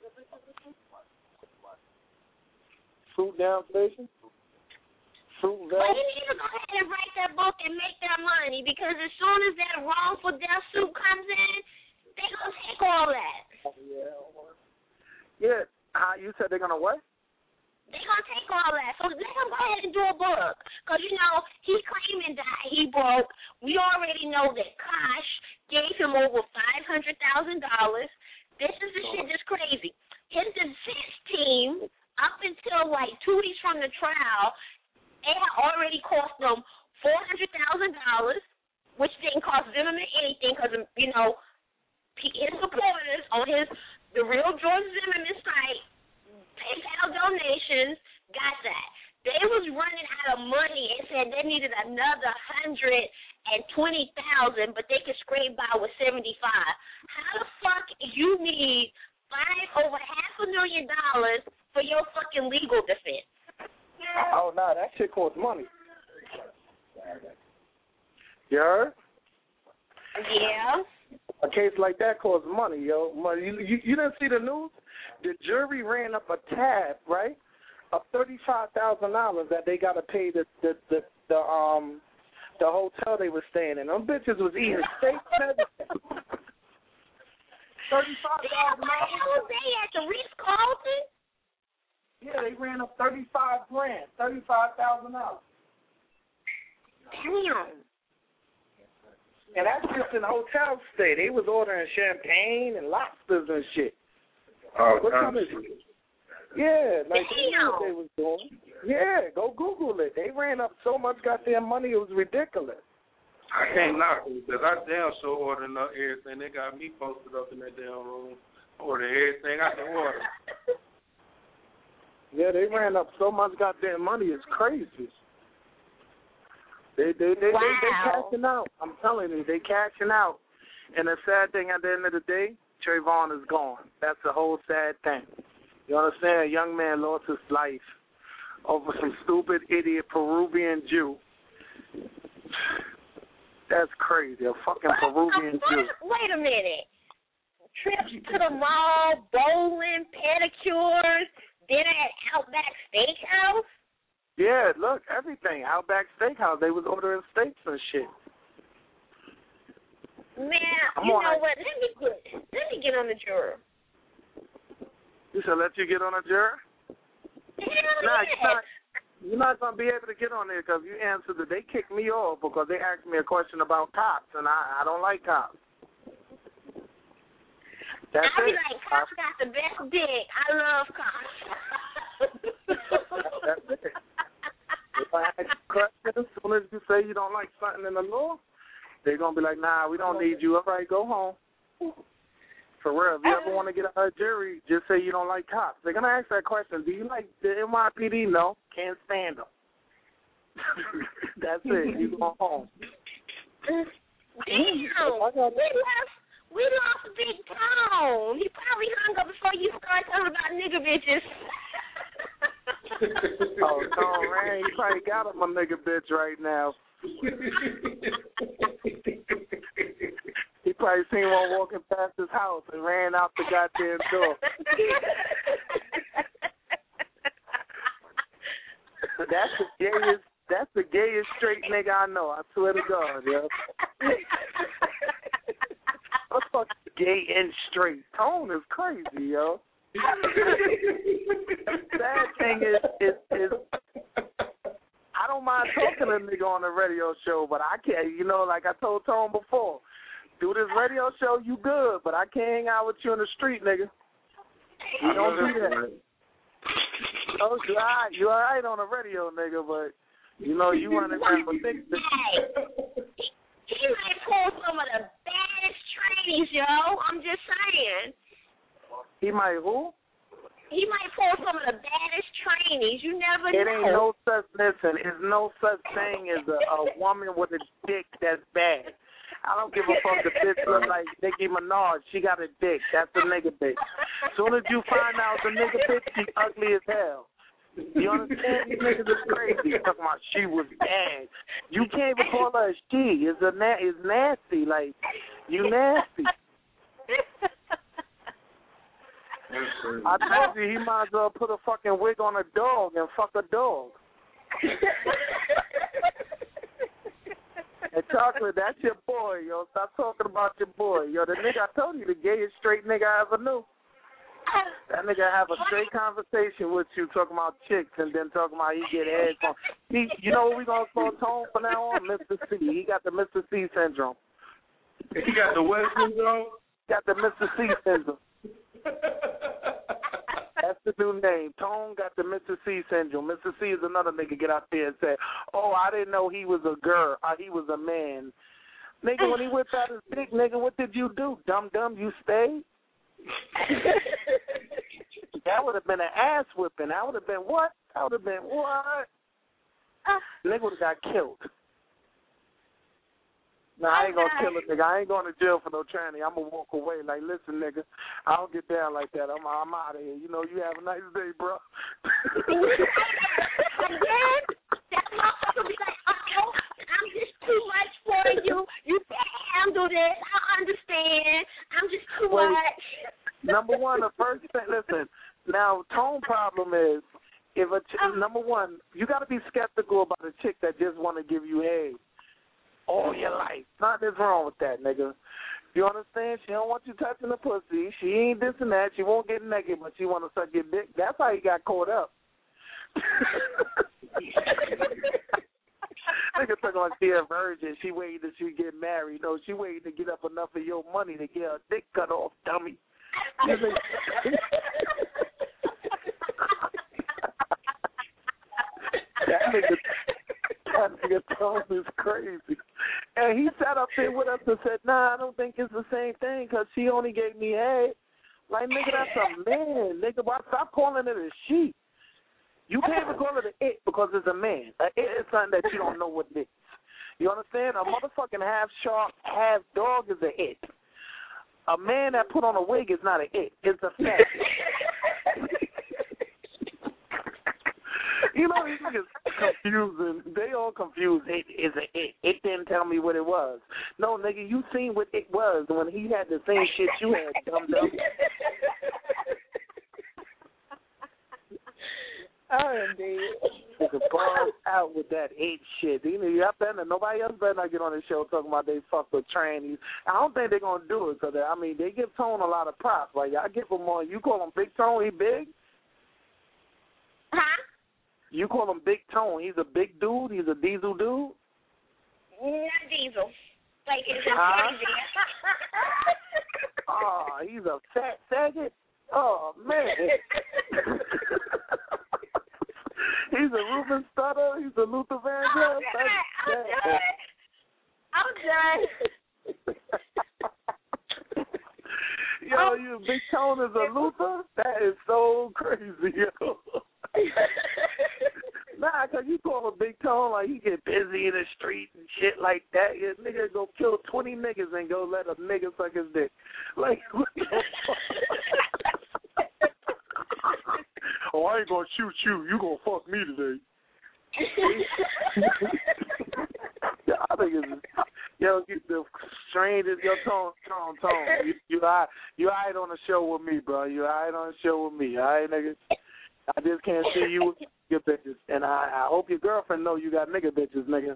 R: Fruit down station? Fruit
M: Well, he needs to go ahead and write that book and make that money, because as soon as that wrongful death suit comes in, they going to take all that.
R: Yeah. Uh, you said they're going to what?
M: They're going to take all that. So let him go ahead and do a book. Because, you know, he claiming that he broke. We already know that Kosh gave him over five hundred thousand dollars. This is the shit that's crazy. His defense team, up until like two weeks from the trial, it had already cost them four hundred thousand dollars, which didn't cost Zimmerman anything because, you know, his supporters on his the real George Zimmerman site, PayPal donations, got that. They was running out of money and said they needed another hundred and twenty thousand, but they could scrape by with seventy-five. How the fuck you need five over half a million dollars for your fucking legal defense?
R: Oh, no, that shit costs money. You heard?
M: Yeah.
R: A case like that costs money, yo. Money. You, you, you didn't see the news? The jury ran up a tab, right, of thirty-five thousand dollars that they got to pay the, the, the, the, um, the hotel they were staying in. Them bitches was eating steak. thirty-five thousand dollars.
M: How was they at the Ritz-Carlton?
R: Yeah, they ran up thirty-five grand, thirty-five thousand dollars.
M: Damn.
R: And that's just in hotel stay. They was ordering champagne and lobsters and shit.
Q: Oh,
R: what kind of shit? Yeah, like they knew what
M: Damn.
R: they was doing. Yeah, go Google it. They ran up so much goddamn money, it was ridiculous.
Q: I can't knock it because I damn sure ordered up everything. They got me posted up in that damn room. Ordered everything I can order.
R: Yeah, they ran up so much goddamn money, it's crazy. They they they,
M: wow.
R: they they cashing out. I'm telling you, they cashing out. And the sad thing at the end of the day, Trayvon is gone. That's the whole sad thing. You understand? A young man lost his life over some stupid idiot Peruvian Jew. That's crazy. A fucking Peruvian Jew.
M: Wait a minute. Trips to the mall, bowling, pedicures, dinner at Outback Steakhouse?
R: Yeah, look, everything. Outback Steakhouse, they was ordering steaks and shit.
M: Man,
R: I'm
M: you
R: on
M: know
R: it.
M: what? Let me get let me get on the juror.
R: You should let you get on a juror?
M: Hell
R: Nah,
M: yes.
R: you're not, you're not going to be able to get on there because you answered it. They kicked me off because they asked me a question about cops, and I, I don't like cops. That's
M: I'll be
R: it.
M: like, cops got the best dick. I love cops.
R: That's it. If I ask you questions, as soon as you say you don't like something in the law, they're going to be like, nah, we don't need you. All right, go home. For real, if you ever want to get a jury, just say you don't like cops. They're going to ask that question. Do you like the N Y P D? No. Can't stand them. That's it. You go home.
M: Damn. We lost, we lost Big Tone. He probably hung up before you started talking about nigga bitches.
R: Oh, no, man. You probably got him a nigga bitch right now. He probably seen one walking past his house and ran out the goddamn door. That's the gayest. That's the gayest straight nigga I know. I swear to God, yo. What the fuck, gay and straight? Tone is crazy, yo. Sad thing is, is, is, I don't mind talking to a nigga on the radio show, but I can't. You know, like I told Tone before, do this radio show, you good, but I can't hang out with you in the street, nigga. You don't do that. Oh, you all right, you all right on the radio, nigga, but you know you running around for things.
M: He might pull some of the baddest trainees, yo. I'm just saying.
R: He might who?
M: He might pull some of the baddest trainees. You never
R: It
M: know.
R: ain't no such, listen, it's no such thing as a, a woman with a dick that's bad. I don't give a fuck if this look like Nicki Minaj. She got a dick. That's a nigga bitch. As soon as you find out the nigga bitch, she ugly as hell. You understand? These niggas is crazy. Talking about she was bad. You can't even call her a she. It's a na- it's nasty. Like, you nasty. I told you he might as well put a fucking wig on a dog and fuck a dog. And Chocolate, that's your boy, yo. Stop talking about your boy. Yo, the nigga, I told you, the gayest straight nigga I ever knew. That nigga have a straight conversation with you talking about chicks and then talking about he get head from. He, you know what we going to call Tone from now on? Mister C. He got the Mister C syndrome.
Q: He got the what syndrome?
R: Got the Mister C syndrome. That's the new name. Tone got the Mister C syndrome. Mister C is another nigga get out there and say, oh, I didn't know he was a girl. Uh, he was a man. Nigga, when he whipped out his dick, nigga, what did you do? Dumb dumb, you stayed? That would have been an ass whipping. That would have been what? That would have been what? Nigga would have got killed. Nah, I ain't gonna kill a nigga. I ain't going to jail for no tranny. I'm gonna walk away. Like, listen, nigga, I don't get down like that. I'm I'm out of here. You know, you have a nice day, bro.
M: Again, that motherfucker be like, oh, I'm just too much for you. You can't handle this. I understand. I'm just too
R: Well,
M: much.
R: Number one, the first thing, listen, now, Tone problem is, if a ch- number one, you got to be skeptical about a chick that just want to give you head all your life. Nothing's wrong with that, nigga. You understand? She don't want you touching the pussy. She ain't this and that. She won't get naked, but she want to suck your dick. That's how you got caught up. Nigga talking like she a virgin. She waiting till she get married. No, she waiting to get up enough of your money to get her dick cut off, dummy. That nigga, that nigga Tone is crazy. And he sat up there with us and said, nah, I don't think it's the same thing because she only gave me head. Like, nigga, that's a man. Nigga, why stop calling it a she? You can't even call it an it because it's a man. A it is something that you don't know what it is. You understand? A motherfucking half shark, half dog is a it. A man that put on a wig is not an it. It's a fact. You know, these niggas confusing. They all confused. It is a it. It didn't tell me what it was. No, nigga, you seen what it was when he had the same shit you had, dumb dumb.
P: Oh, indeed.
R: Nigga, boy, up with that ape shit. You know, you have to, nobody else better not get on the show talking about they fuck with trannies. I don't think they're gonna do it because I mean they give Tone a lot of props. Like y'all give him on. You call him Big Tone, he big.
M: Huh?
R: You call him Big Tone. He's a big dude. He's a diesel dude.
M: Not diesel. Like it's a
R: huh?
M: uh,
R: Oh, he's a fat faggot. Oh man. He's a Ruben Stutter. He's a Luther Vandross.
M: I'm done. I'm done.
R: Yo, you Big Tone is a Luther? That is so crazy, yo. Nah, cause you call him Big Tone like he get busy in the street and shit like that. Yeah, nigga go kill twenty niggas and go let a nigga suck his dick. Like, what the fuck? Oh, I ain't gonna shoot you. You gonna fuck me today. I think it's, yo, you the strangest. Yo, Tone, Tone, Tone. You, you, all right, you all right on the show with me, bro. You all right on the show with me, all right, nigga? I just can't see you with your bitches. And I, I hope your girlfriend know you got nigga bitches, nigga.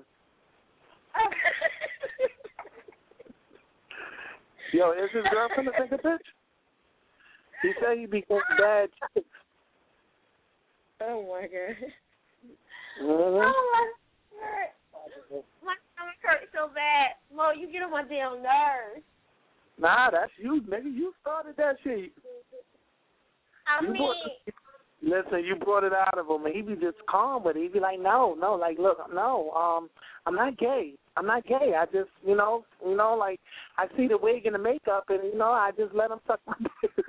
R: Yo, is his girlfriend a nigga bitch? He said he became bad chicks.
M: Oh, my God.
R: Mm-hmm.
M: Oh, my God. My stomach hurts so bad. Mo, you get on my damn nerves.
R: Nah, that's you, nigga. You started that shit.
M: I
R: you
M: mean...
R: Brought, listen, you brought it out of him, and he be just calm with it. He be like, no, no, like, look, no, um, I'm not gay. I'm not gay. I just, you know, you know, like, I see the wig and the makeup, and, you know, I just let him suck my dick.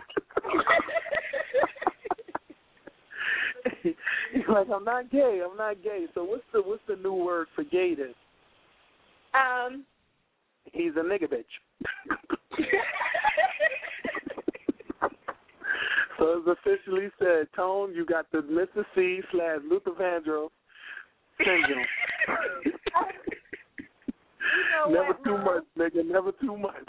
R: He's like, I'm not gay. I'm not gay. So what's the what's the new word for gay then?
M: Um,
R: he's a nigga bitch. So it's officially said, Tone, you got the Mister C slash Luther Vandross syndrome.
M: You know
R: never
M: what,
R: too
M: Mom?
R: much, nigga. Never too much.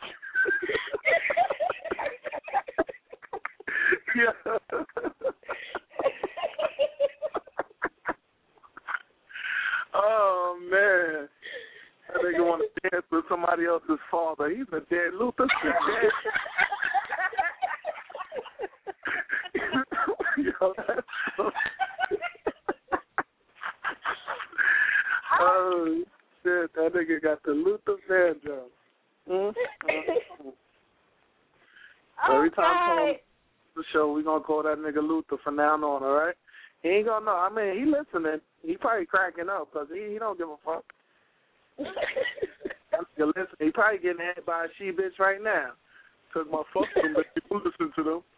R: Yeah. Oh man, that nigga want to dance with somebody else's father. He's a dead Luther. Dead. Yo, that's so... Oh shit, that nigga got the Luther Vandross. Mm-hmm.
M: Oh,
R: every time
M: God.
R: on the show, we gonna call that nigga Luther from now on. All right? He ain't gonna know. I mean, he listening. He probably cracking up because he, he don't give a fuck. Listen, he probably getting hit by a she bitch right now. Took my fuck them, but you listen to them.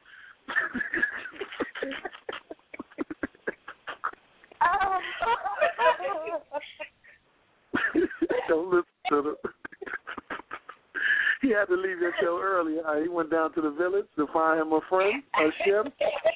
R: Don't listen to them. He had to leave your show early. Huh? He went down to the village to find him a friend, a chef.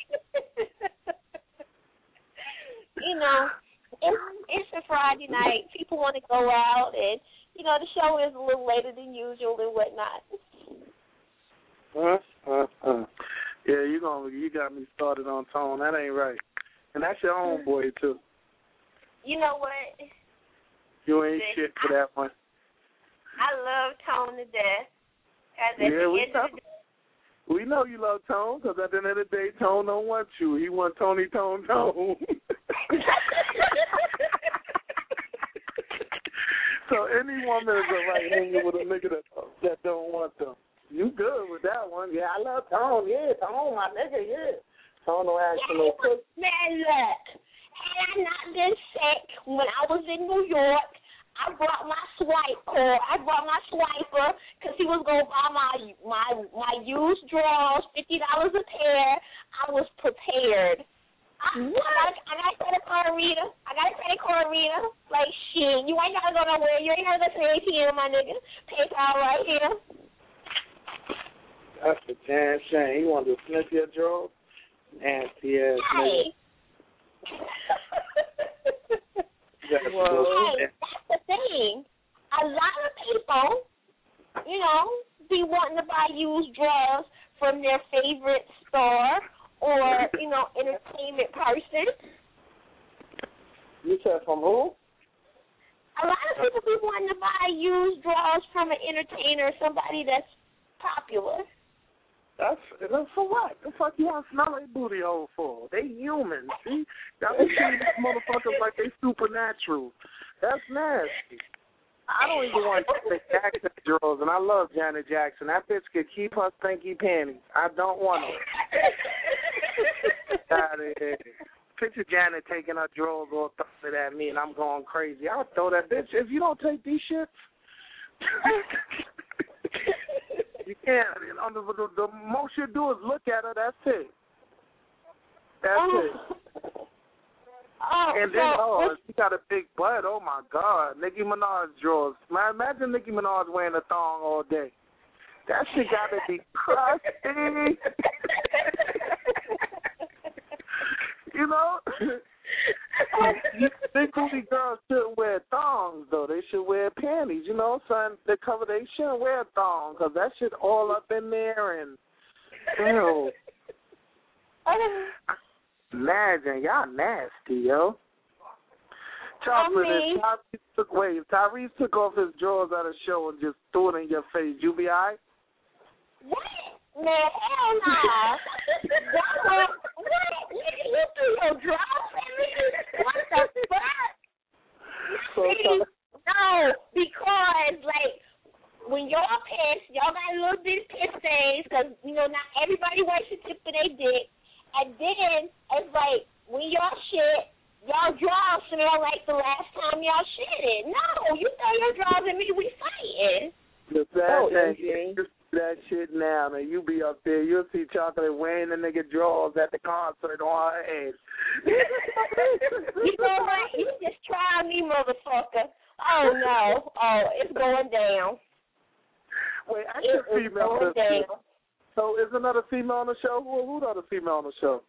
M: You know, it's, it's a Friday night. People want to go out, and, you know, the show is a little later than usual and whatnot.
R: Uh, uh, uh. Yeah, you gonna you got me started on Tone. That ain't right. And that's your own boy, too.
M: You know what?
R: You ain't shit for that one.
M: I love Tone to death. At the
R: Yeah, we
M: end
R: know.
M: of the day,
R: We know you love Tone, because at the end of the day, Tone don't want you. He want Tony Tone Tone. So any woman is all right hanging with a nigga that, that don't want them. You good with that one. Yeah, I love Tone. Yeah, Tone, my nigga, yeah. Tone don't ask for no pussy.
M: man, look. Had I not been sick when I was in New York, I brought my swipe cord. I brought my swiper because he was going to buy my my my used drawers, fifty dollars a pair. I was prepared. I, I got I got a credit card reader. I got a credit card reader. Like, shit, you ain't got to go nowhere. You ain't got to go to the A T M, my nigga. PayPal right here.
R: That's a damn shame. He wanted to sniff your drawers. Nasty ass nigga.
M: Whoa. Hey, that's the thing. A lot of people, you know, be wanting to buy used drawers from their favorite store or, you know, entertainment person.
R: You said from who?
M: A lot of people be wanting to buy used drawers from an entertainer or somebody that's popular.
R: That's, that's for what? The fuck you want to smell a booty hole for? They humans, see? Y'all be treating these motherfuckers like they supernatural. That's nasty. I don't even want Janet Jackson drawers, and I love Janet Jackson. That bitch could keep her stinky panties. I don't want them. Out of here. Picture Janet taking her drawers or throwing it at me, and I'm going crazy. I'll throw that bitch. If you don't take these shits, you can't. You know, the, the, the most you do is look at her. That's it. That's
M: oh.
R: it.
M: Oh,
R: and then,
M: so,
R: oh, she got a big butt. Oh, my God. Nicki Minaj drawers. Man, imagine Nicki Minaj wearing a thong all day. That shit got to be crusty. You know? Big booty girls shouldn't wear thongs, though. They should wear panties, you know, son. They cover. They shouldn't wear thongs because that shit all up in there and, ew. Imagine, y'all nasty, yo. Chocolate, if Tyrese took, wait, if Tyrese took off his drawers at a show and just threw it in your face, you be all right?
M: What? Man, hell nah. What? What? You threw your drawers at me? What the fuck?
R: So,
M: See, no, because, like, when y'all piss, y'all got a little bit of piss stains because, you know, not everybody wipes the tip of their dick. And then it's like, when y'all shit, y'all drawers smell like the last time y'all shitted. No, you throw your drawers at me, we fighting.
R: The sad
M: oh,
R: thing, you do that shit now, and you be up there, you'll see Chocolate wearing the nigga drawers at the concert on her ass.
M: You know what? You just try me, motherfucker. Oh, no. Oh, it's going down.
R: Wait, I
M: it
R: can
M: is
R: female
M: going down.
R: So is another female on the show? Who who's the other female on the show?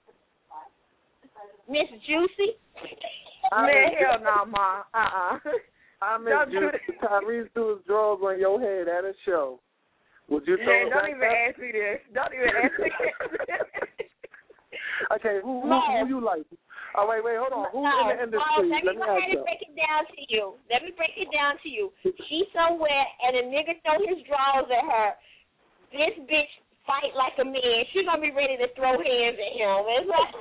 M: Miss Juicy?
R: I
P: Man, hell no, Ma. Uh-uh.
R: I Miss Juicy. Tyrese threw his drawers on your head at a show. Would you throw
P: Man, don't
R: back
P: even
R: up?
P: ask me this. Don't even ask me this.
R: Okay, who, who, who you like? Oh, wait, wait, hold on. Who's
M: no,
R: in the industry?
M: Oh, let me
R: let
M: go ahead and break it down to you. Let me break it down to you. She's somewhere, and a nigga throw his drawers at her. This bitch fight like a man. She gonna be ready to throw hands at him. It's like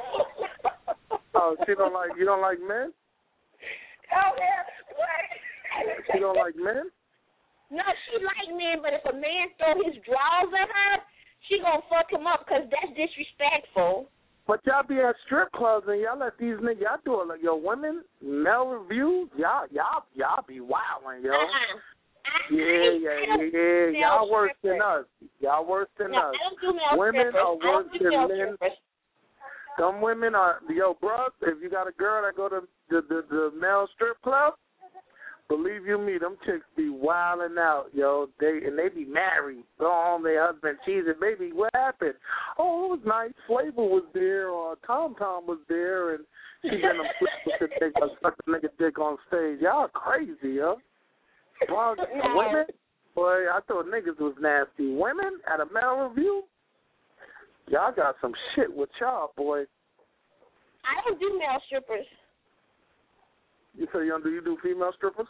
R: oh, she don't like you don't like men?
M: Oh yeah. What?
R: She don't like men?
M: No, she like men, but if a man throw his drawers at her, she gonna fuck him up because that's disrespectful.
R: But y'all be at strip clubs and y'all let these niggas, y'all do it like your women, male reviews, y'all, y'all, y'all be wildin', yo.
M: Uh-uh.
R: Yeah, yeah, yeah, yeah. Y'all worse than us. Y'all worse than
M: no,
R: us.
M: I don't do male
R: women
M: strippers.
R: are worse
M: I don't do
R: than
M: male
R: men.
M: strippers.
R: Some women are, yo, bro, if you got a girl that go to the, the, the male strip club, believe you me, them chicks be wilding out, yo. They and they be married. Go home, their husband cheesing. Baby, what happened? Oh, it was nice. Flavor was there, or Tom Tom was there, and she been a flip with the dick, or suck the nigga dick on stage. Y'all crazy, yo. Well, women, boy, I thought niggas was nasty. Women at a male review, y'all got some shit with y'all, boy.
M: I don't do male strippers.
R: You say you don't do you do female strippers?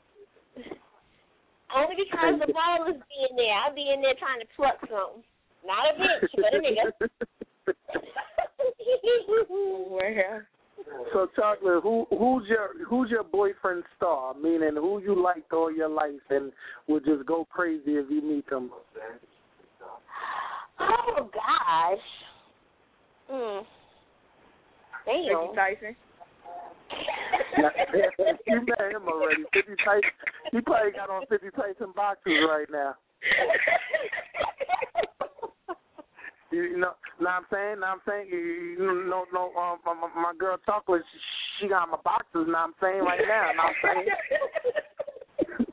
M: Only because the ball is being there. I'll be in there trying to pluck something. Not a bitch, but a nigga.
P: Well.
R: So, Chocolate, who who's your who's your boyfriend star? Meaning, who you liked all your life and would just go crazy if you meet them?
M: Oh gosh. Hmm. Damn.
P: Ricky Tyson.
R: You met him already. fifty Tyson. He probably got on fifty Tyson boxes right now. You know, know what I'm saying? Know what I'm saying? You, you know, no, um, my, my girl Chocolate, she got my boxes. Know what I'm saying right now? Know what I'm saying?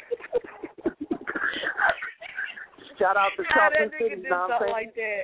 R: Shout out to Chocolate City. Know what I'm saying?
P: Like that.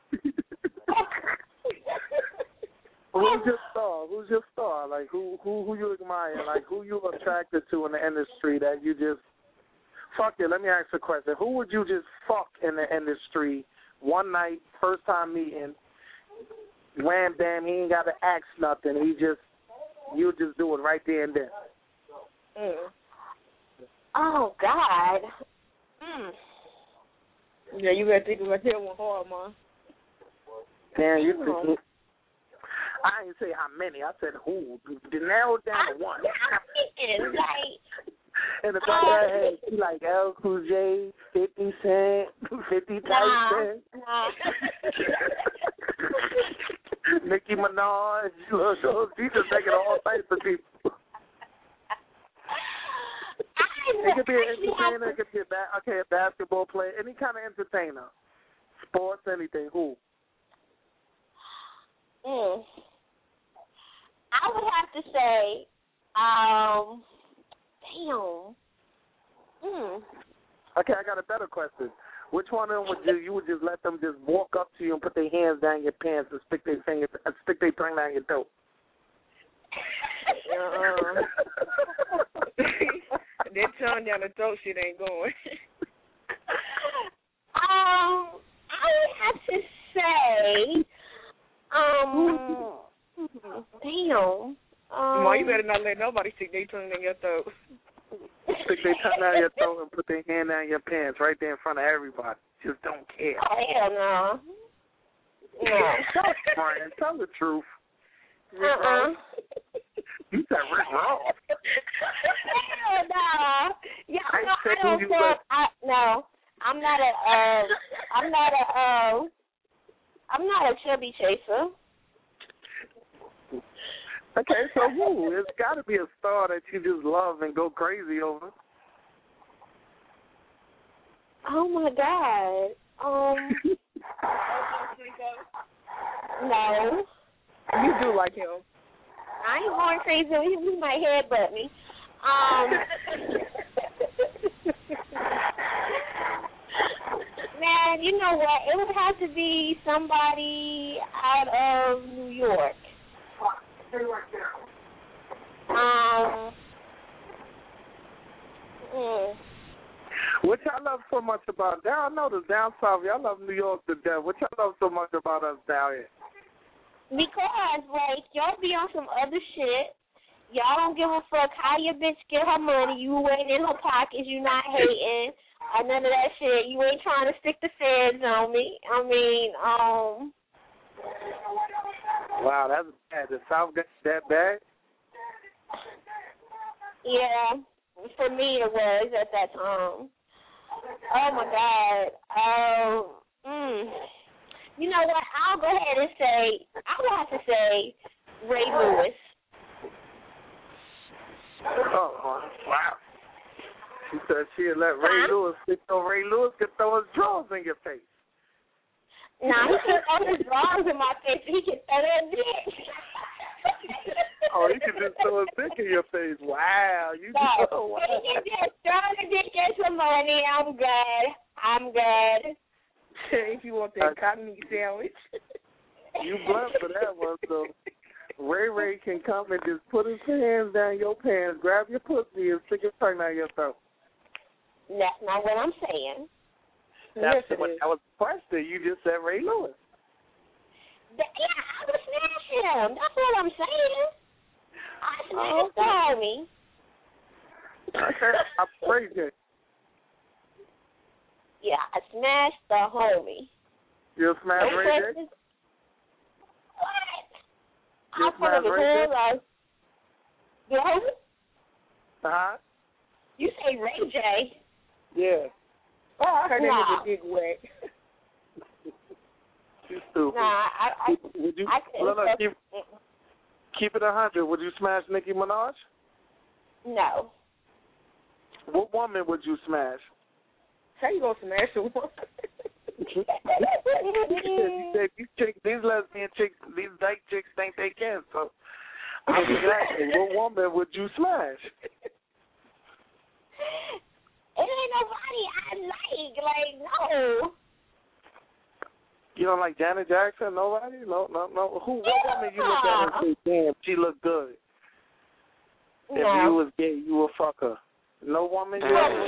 R: Who's your star? Who's your star? Like who who who you admire? Like who you attracted to in the industry that you just fuck it? Let me ask you a question. Who would you just fuck in the industry one night, first time meeting? Wham bam, he ain't got to ask nothing. He just you would just do it right there and then?
M: Mm. Oh, God. Mm.
P: Yeah, you gotta think about that one hard, man.
R: Damn, you think I didn't say how many. I said who. To narrow it down to one.
M: I'm thinking, like...
R: And the back of her head, she like L. Cool J, fifty Cent, fifty
M: Nah,
R: Tyson,
M: nah.
R: Nicki Minaj. Look, look, she's just taking all types of people. It could be an entertainer. It could be a ba- okay, a basketball player, any kind of entertainer, sports, anything. Who?
M: Mm. I would have to say, um, damn. Mm.
R: Okay, I got a better question. Which one of them would you you would just let them just walk up to you and put their hands down your pants and stick their finger uh, stick their tongue down your throat?
P: Uh-uh. That tongue down the throat shit ain't going.
M: Um, I would have to say, um, damn. Um,
P: Mom, you better not let nobody stick their tongue in your throat.
R: Stick their tongue down your throat and put their hand down your pants right there in front of everybody. Just don't care.
M: Oh, hell no. No.
R: Stop crying. Tell the truth.
M: Uh-uh.
R: You said Rick Ross.
M: Hell no. Yeah,
R: I
M: no,
R: said
M: I don't
R: you
M: say,
R: were-
M: I, no. I'm not a, uh, I'm not a, uh, I'm not a chubby chaser.
R: Okay, so who? It's got to be a star that you just love and go crazy over.
M: Oh, my God. Um, no.
P: You do like him.
M: I ain't going crazy. He might headbutt me. Um, man, you know what? It would have to be somebody out of New York. Um. Mm.
R: What y'all love so much about down? I noticed down south, y'all love New York to death. What y'all love so much about us down here?
M: Because, like, y'all be on some other shit. Y'all don't give a fuck how your bitch get her money. You waiting in her pockets. You not hating. Or none of that shit. You ain't trying to stick the feds on me. I mean, um...
R: Wow, that's bad. The South got that bad?
M: Yeah, for me it was at that time. Oh, my God. Um, mm. You know what? I'll go ahead and say, I will have to say Ray Lewis.
R: Oh, wow. She said she'd let Ray huh? Lewis stick so Ray Lewis could throw his drawers in your face.
M: Nah, he can throw his drawers in my face. He can throw that dick.
R: Oh, he can just throw his dick in your face. Wow. You
M: no,
R: just, oh, wow.
M: He can just throw the dick in some money. I'm good. I'm good.
P: If you want that cotton meat sandwich.
R: You blunt for that one, so Ray Ray can come and just put his hands down your pants, grab your pussy, and stick his tongue down your throat.
M: That's not what I'm saying.
R: That's
M: yes,
R: what I was the question. You just said Ray Lewis.
M: The, yeah, I would smash him. That's what I'm saying. I smashed the homie.
R: Okay, I praise you.
M: Yeah, I smashed the homie.
R: You smashed
M: no
R: Ray J?
M: What?
R: You
M: I put him
R: Ray
M: in like, the homie?
R: Uh-huh.
M: You say Ray J.
R: Yeah.
P: Oh, I heard
M: nah.
P: that nigga big wet.
R: You stupid.
M: Nah, I, I,
R: would you,
M: I couldn't.
R: Look, keep, keep it a hundred. Would you smash Nicki Minaj?
M: No.
R: What woman would you smash?
P: How you gonna smash a woman?
R: you said these chicks, these lesbian chicks, these dyke chicks think they can. So I'm just asking, what woman would you smash?
M: It ain't nobody I like. Like, no.
R: You don't like Janet Jackson? Nobody? No, no, no. Who? What woman you look at and say, damn, she look good?
M: No.
R: If you was gay, you would fuck her. No woman? You
M: no.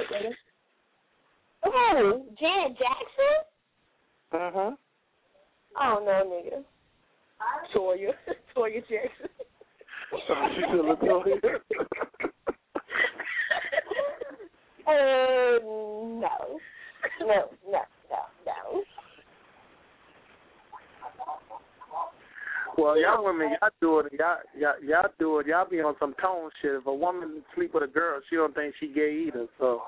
M: Who? Janet Jackson?
R: Uh-huh.
M: Oh, no, nigga.
P: Toya. Toya Jackson.
R: She still a toy.
M: Uh, no. No, no, no, no.
R: Well, y'all women, y'all do it. Y'all, y'all, y'all do it. Y'all be on some tone shit. If a woman sleep with a girl, she don't think she gay either. So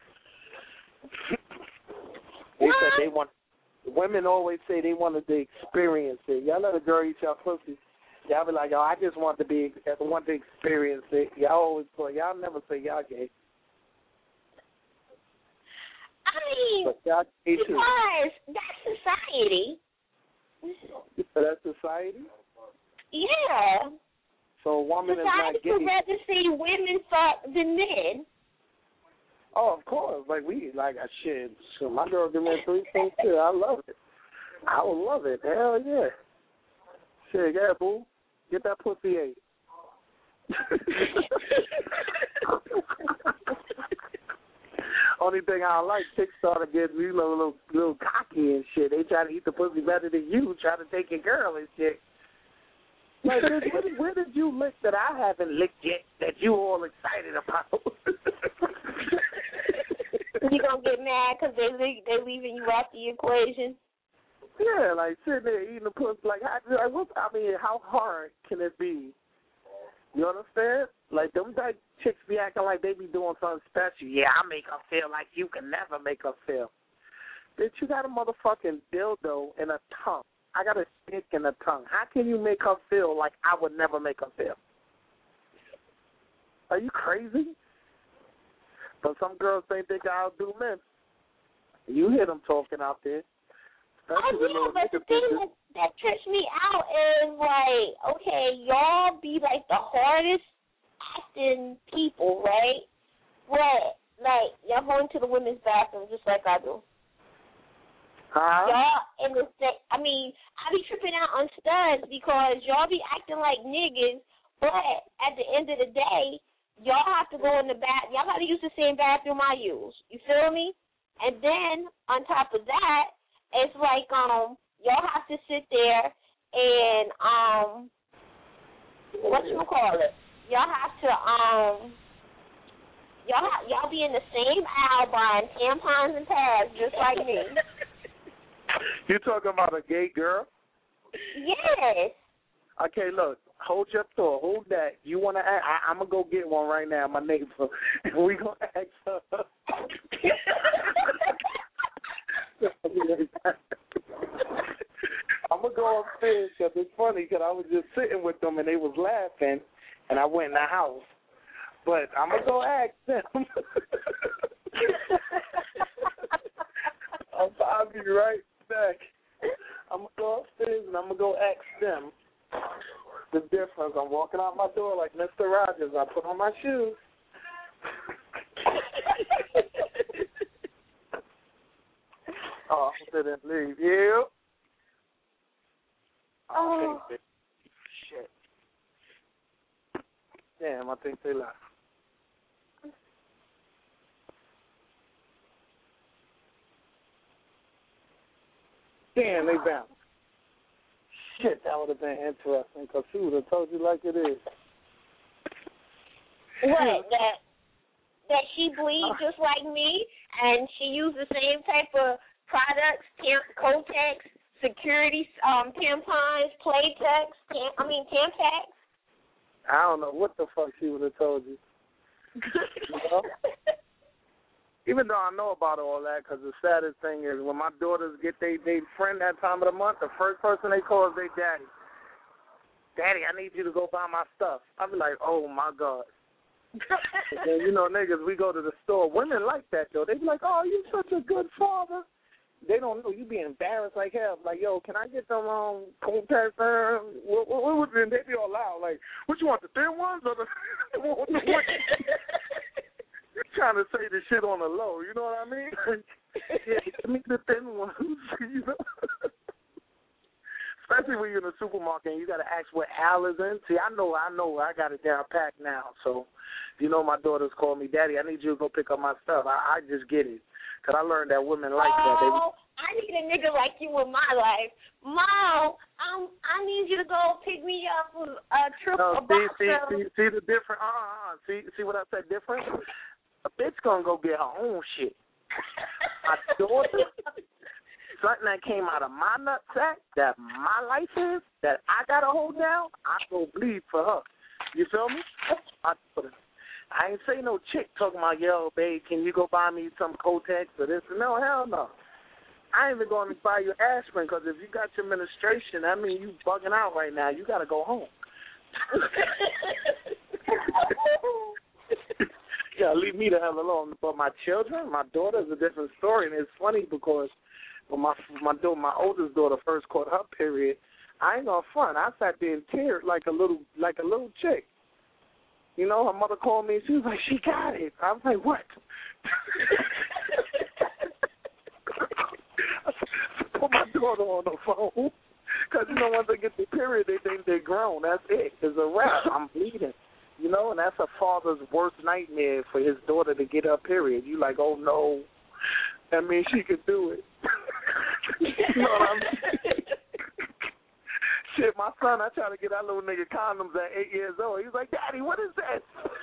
R: they said they want. Women always say they wanted to experience it. Y'all let a girl eat y'all pussy. Y'all be like, yo, I just want to be, I want to experience it. Y'all always go. Y'all never say y'all gay.
M: I mean,
R: but y'all gay too.
M: because that's society.
R: That's society?
M: Yeah.
R: So a woman
M: society
R: is not gay.
M: would rather see women fuck than men.
R: Oh, of course. Like, we, like, I shit. So my girl give me a three things too. I love it. I would love it. Hell yeah. Shit, yeah, boo. Get that pussy ate. Only thing I don't like, chicks start to get, you know, a little, little cocky and shit. They try to eat the pussy better than you, try to take your girl and shit. Like, where, where, where did you lick that I haven't licked yet that you all excited about?
M: You gonna get mad because they leave, they leaving you out the equation?
R: Yeah, like sitting there eating the pussy. Like, how, like what, I mean, how hard can it be? You understand? Like, them type chicks be acting like they be doing something special. Yeah, I make her feel like you can never make her feel. Bitch, you got a motherfucking dildo and a tongue. I got a stick and a tongue. How can you make her feel like I would never make her feel? Are you crazy? But some girls think they can outdo men. You hear them talking out there.
M: Oh, yeah, but the thing that, that trips me out is, like, okay, y'all be, like, the hardest acting people, right? But, like, y'all go into the women's bathroom just like I do.
R: Huh?
M: Y'all in the same, I mean, I be tripping out on studs because y'all be acting like niggas, but at the end of the day, y'all have to go in the bath. Y'all got to use the same bathroom I use. You feel me? And then, on top of that, it's like um y'all have to sit there and um what you call it? Y'all have to um y'all ha- y'all be in the same aisle buying tampons and pads just like me.
R: You talking about a gay girl?
M: Yes.
R: Okay, look, hold your thought, hold that. You want to ask? I, I'm gonna go get one right now, my neighbor, and we gonna ask her. I'm gonna go upstairs because it's funny because I was just sitting with them and they was laughing, and I went in the house. But I'm gonna go ask them. I'll, I'll be right back. I'm gonna go upstairs and I'm gonna go ask them the difference. I'm walking out my door like Mister Rogers. I put on my shoes. Oh, I didn't leave. You?
M: Oh.
R: Okay, shit. Damn, I think they left. Damn, they bounced. Shit, that would have been interesting because she would have told you like it is.
M: What? That that she bleeds just like me and she used the same type of products, tam- Kotex, security um, tampons, Playtex, tam- I mean Tampax.
R: I don't know what the fuck she would have told you. You know? Even though I know about all that, because the saddest thing is when my daughters get their they friend that time of the month, the first person they call is their daddy. Daddy, I need you to go buy my stuff. I'll be like, oh, my God. And, you know, niggas, we go to the store. Women like that, though. They be like, oh, you such a good father. They don't know. You be embarrassed like hell. Like, yo, can I get some um, contact? Uh, what, what, what, and they be all loud. Like, what you want, the thin ones or the... what, what? You're trying to say the shit on the low, you know what I mean? Yeah, give me the thin ones, you know? Especially when you're in the supermarket and you got to ask what aisle is in. See, I know, I know, I got it down packed now. So, you know, my daughters call me, Daddy, I need you to go pick up my stuff. I, I just get it. Because I learned that women like that. They,
M: oh, I need a nigga like you in my life. Mom, um, I need you to go pick me up a True
R: No, see, see, see, see the difference. Uh, uh, uh, see, see what I said different? A bitch gonna go get her own shit. My daughter, something that came out of my nutsack, that my life is, that I gotta hold down, I go bleed for her. You feel me? I, I ain't say no chick talking about, yo, babe, can you go buy me some Kotex or this? No, hell no. I ain't even going to buy you aspirin because if you got your menstruation, that means you bugging out right now. You got to go home. Yeah, leave me the hell alone. But my children, my daughter is a different story, and it's funny because when my my daughter, my oldest daughter first caught her period, I ain't gonna front. I sat there and teared like a little like a little chick. You know, her mother called me and she was like, "She got it." I was like, "What?" I put my daughter on the phone because you know once they get the period, they think they're grown. That's it. It's a wrap. I'm bleeding. You know, and that's a father's worst nightmare for his daughter to get her period. You like, oh no, that means she could do it. You know what I'm saying? Shit, my son, I try to get that little nigga condoms at eight years old. He's like, Daddy, what is that?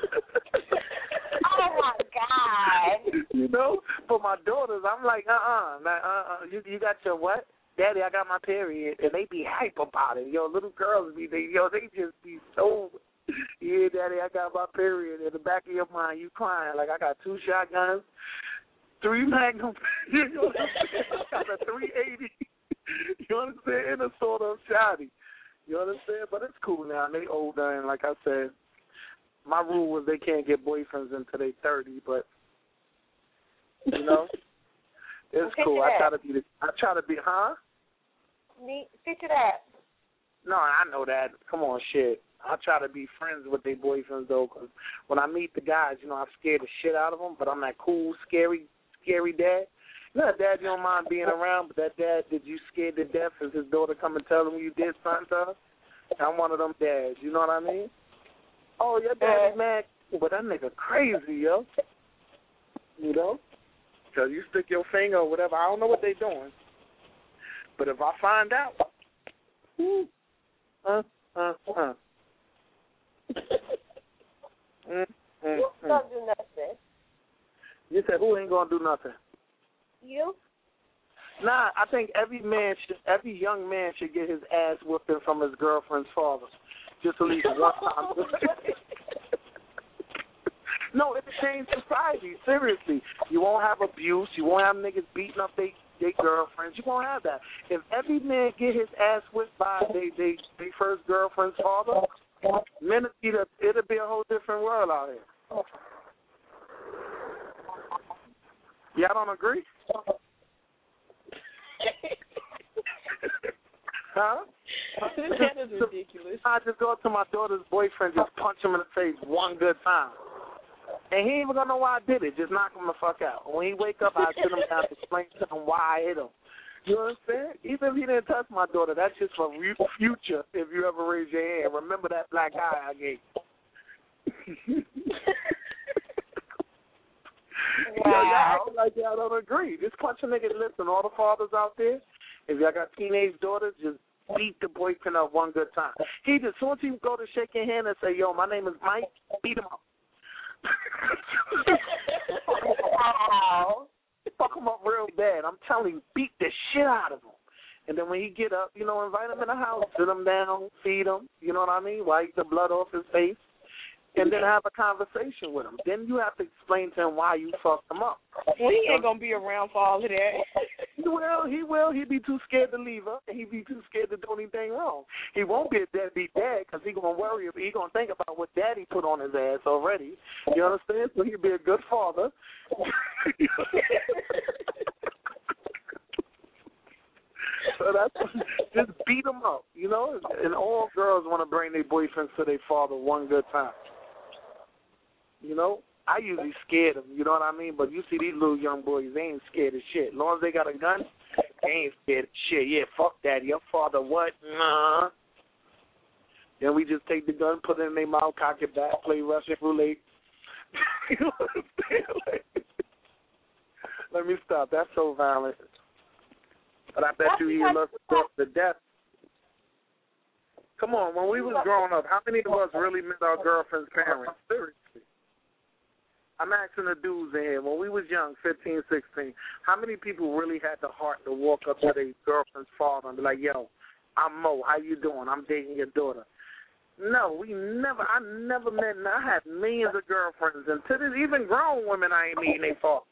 M: Oh my God.
R: You know, for my daughters, I'm like, uh-uh, nah, uh-uh. You, you got your what? Daddy, I got my period, and they be hype about it. Yo, little girls be, they, yo, they just be so. Yeah, Daddy, I got my period. In the back of your mind, you crying. Like, I got two shotguns, three Magnum, you know what I'm saying? I got a three eighty, you understand, and a sort of shotty. You understand? But it's cool now. They older, and like I said, my rule was they can't get boyfriends until they thirty, but, you know, it's cool. I try to be, the, I try to be, huh?
M: Me, picture that.
R: No, I know that. Come on, shit. I try to be friends with their boyfriends, though, because when I meet the guys, you know, I scare the shit out of them, but I'm that cool, scary, scary dad. You know that dad you don't mind being around, but that dad that you scared to death as his daughter come and tell him you did something to her? I'm one of them dads, you know what I mean? Oh, your daddy's mad, but that nigga crazy, yo. You know? Because you stick your finger or whatever. I don't know what they doing. But if I find out, whoo, uh, uh, uh. mm, mm,
M: Who's gonna do nothing?
R: You said who ain't gonna do nothing?
M: You?
R: Nah, I think every man should, every young man should get his ass whooping from his girlfriend's father, just at least one time. No, it changed society. Seriously, you won't have abuse. You won't have niggas beating up they they girlfriends. You won't have that. If every man get his ass whipped by they they they first girlfriend's father, men, it'll, it'll be a whole different world out here. Y'all don't agree? Huh?
P: That is ridiculous.
R: I just go up to my daughter's boyfriend, just punch him in the face one good time. And he ain't even gonna know why I did it. Just knock him the fuck out. When he wake up, I sit him down to explain to him why I hit him. You understand? Even if he didn't touch my daughter, that's just for future. If you ever raise your hand, remember that black eye I gave. Wow. Yo, y'all act like y'all don't agree. Just punch a nigga. Listen, all the fathers out there, if y'all got teenage daughters, just beat the boyfriend up one good time. He just, as soon as he go to shake your hand and say, yo, my name is Mike, beat him up. Wow. Fuck him up real bad. I'm telling you, beat the shit out of him. And then when he get up, you know, invite him in the house, sit him down, feed him, you know what I mean, wipe the blood off his face, and then have a conversation with him. Then you have to explain to him why you fucked him up.
P: Well, he ain't going to be around for all of that.
R: He will, he will. He'd be too scared to leave her, and he'd be too scared to do anything wrong. He won't be a deadbeat dad because he's going to worry. He's going to think about what daddy put on his ass already. You understand? So he'd be a good father. So that's just beat them up, you know? And all girls want to bring their boyfriends to their father one good time. You know? I usually scared them, you know what I mean? But you see these little young boys, they ain't scared of shit. As long as they got a gun, they ain't scared of shit. Yeah, fuck that. Your father what? Nah. Then we just take the gun, put it in their mouth, cock it back, play Russian roulette. You know what I'm saying? Like, let me stop. That's so violent. But I bet you he loves to death. Come on, when we was growing up, how many of us really met our girlfriend's parents? Seriously. I'm asking the dudes in here, when we was young, fifteen, sixteen, how many people really had the heart to walk up to their girlfriend's father and be like, yo, I'm Mo, how you doing? I'm dating your daughter. No, we never, I never met, I had millions of girlfriends, and to this, even grown women I ain't meeting their father.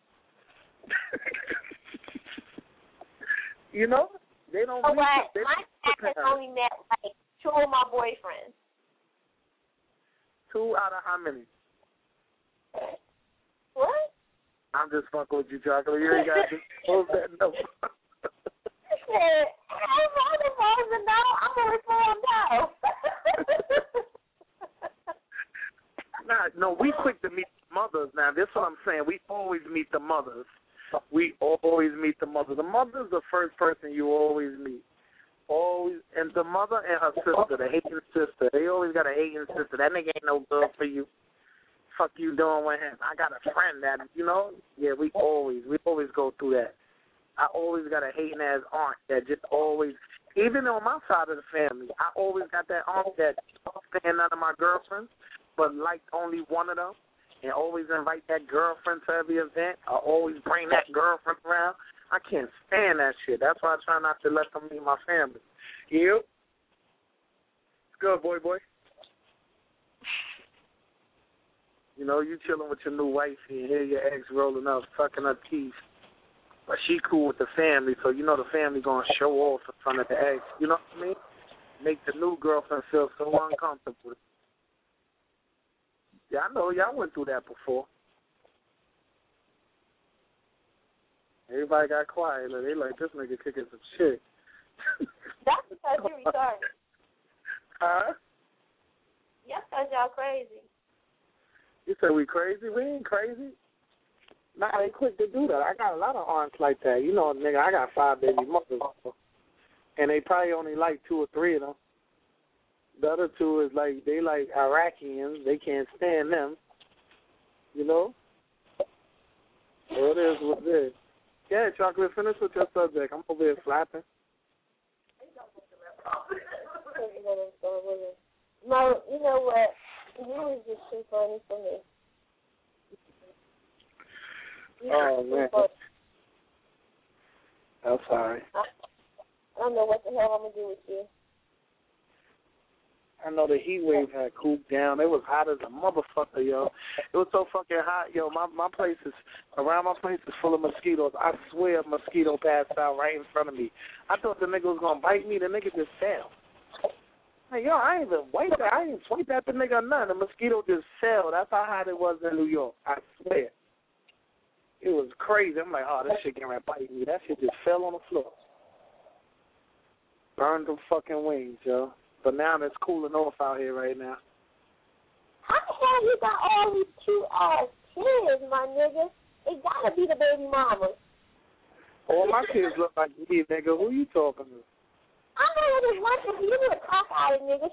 R: You know? They don't
M: Oh,
R: meet
M: well,
R: they
M: my dad has only met, like, two of my boyfriends.
R: Two out of how many?
M: What?
R: I'm just fucking with you, Chocolate. You ain't got to close that number.
M: Shit, I'm not supposed to know. I'm going to find out.
R: Nah, no, we quick to meet mothers now. That's what I'm saying. We always meet the mothers. We always meet the mother. The mother's the first person you always meet. Always, and the mother and her sister, the hating sister. They always got a hating sister. That nigga ain't no good for you. Fuck you doing with him? I got a friend that, you know. Yeah, we always, we always go through that. I always got a hating ass aunt that just always, even on my side of the family, I always got that aunt that stand none of my girlfriends, but liked only one of them, and always invite that girlfriend to every event. I always bring that girlfriend around. I can't stand that shit. That's why I try not to let them meet my family. You? It's good, boy, boy. You know, you chilling with your new wife and hear your ex rolling up, sucking her teeth. But she cool with the family, so you know the family going to show off in front of the ex. You know what I mean? Make the new girlfriend feel so uncomfortable. Yeah, I know. Y'all went through that before. Everybody got quiet. Like, they like, this nigga kicking some shit.
M: That's because you're retarded.
R: Huh?
M: Yes, because y'all crazy.
R: You said we crazy? We ain't crazy. Nah, they quick to do that. I got a lot of aunts like that. You know, nigga, I got five baby mothers. And they probably only like two or three of them. The other two is like, they like Iraqians. They can't stand them. You know? So it is what it is. Yeah, Chocolate, finish with your subject. I'm over here flapping.
M: No, you know what? You was just too funny for me. You
R: Oh, man.
M: funny.
R: I'm sorry.
M: I, I don't know what the hell I'm going to do with you.
R: I know the heat wave had cooled down. It was hot as a motherfucker, yo. It was so fucking hot, yo. My my place is, around my place is full of mosquitoes. I swear a mosquito passed out right in front of me. I thought the nigga was going to bite me. The nigga just fell. Hey, yo, I ain't even wiped that. I ain't swiped at the nigga or nothing. The mosquito just fell. That's how hot it was in New York. I swear. It was crazy. I'm like, oh, this shit getting ready to bite me. That shit just fell on the floor. Burned them fucking wings, yo. But now it's cooling off out here right now.
M: How the hell you got all these cute ass kids, my nigga? It gotta be the baby mamas.
R: All my kids look like me, nigga. Who you talking to?
M: I know what it's like if you a cock-eyed nigga.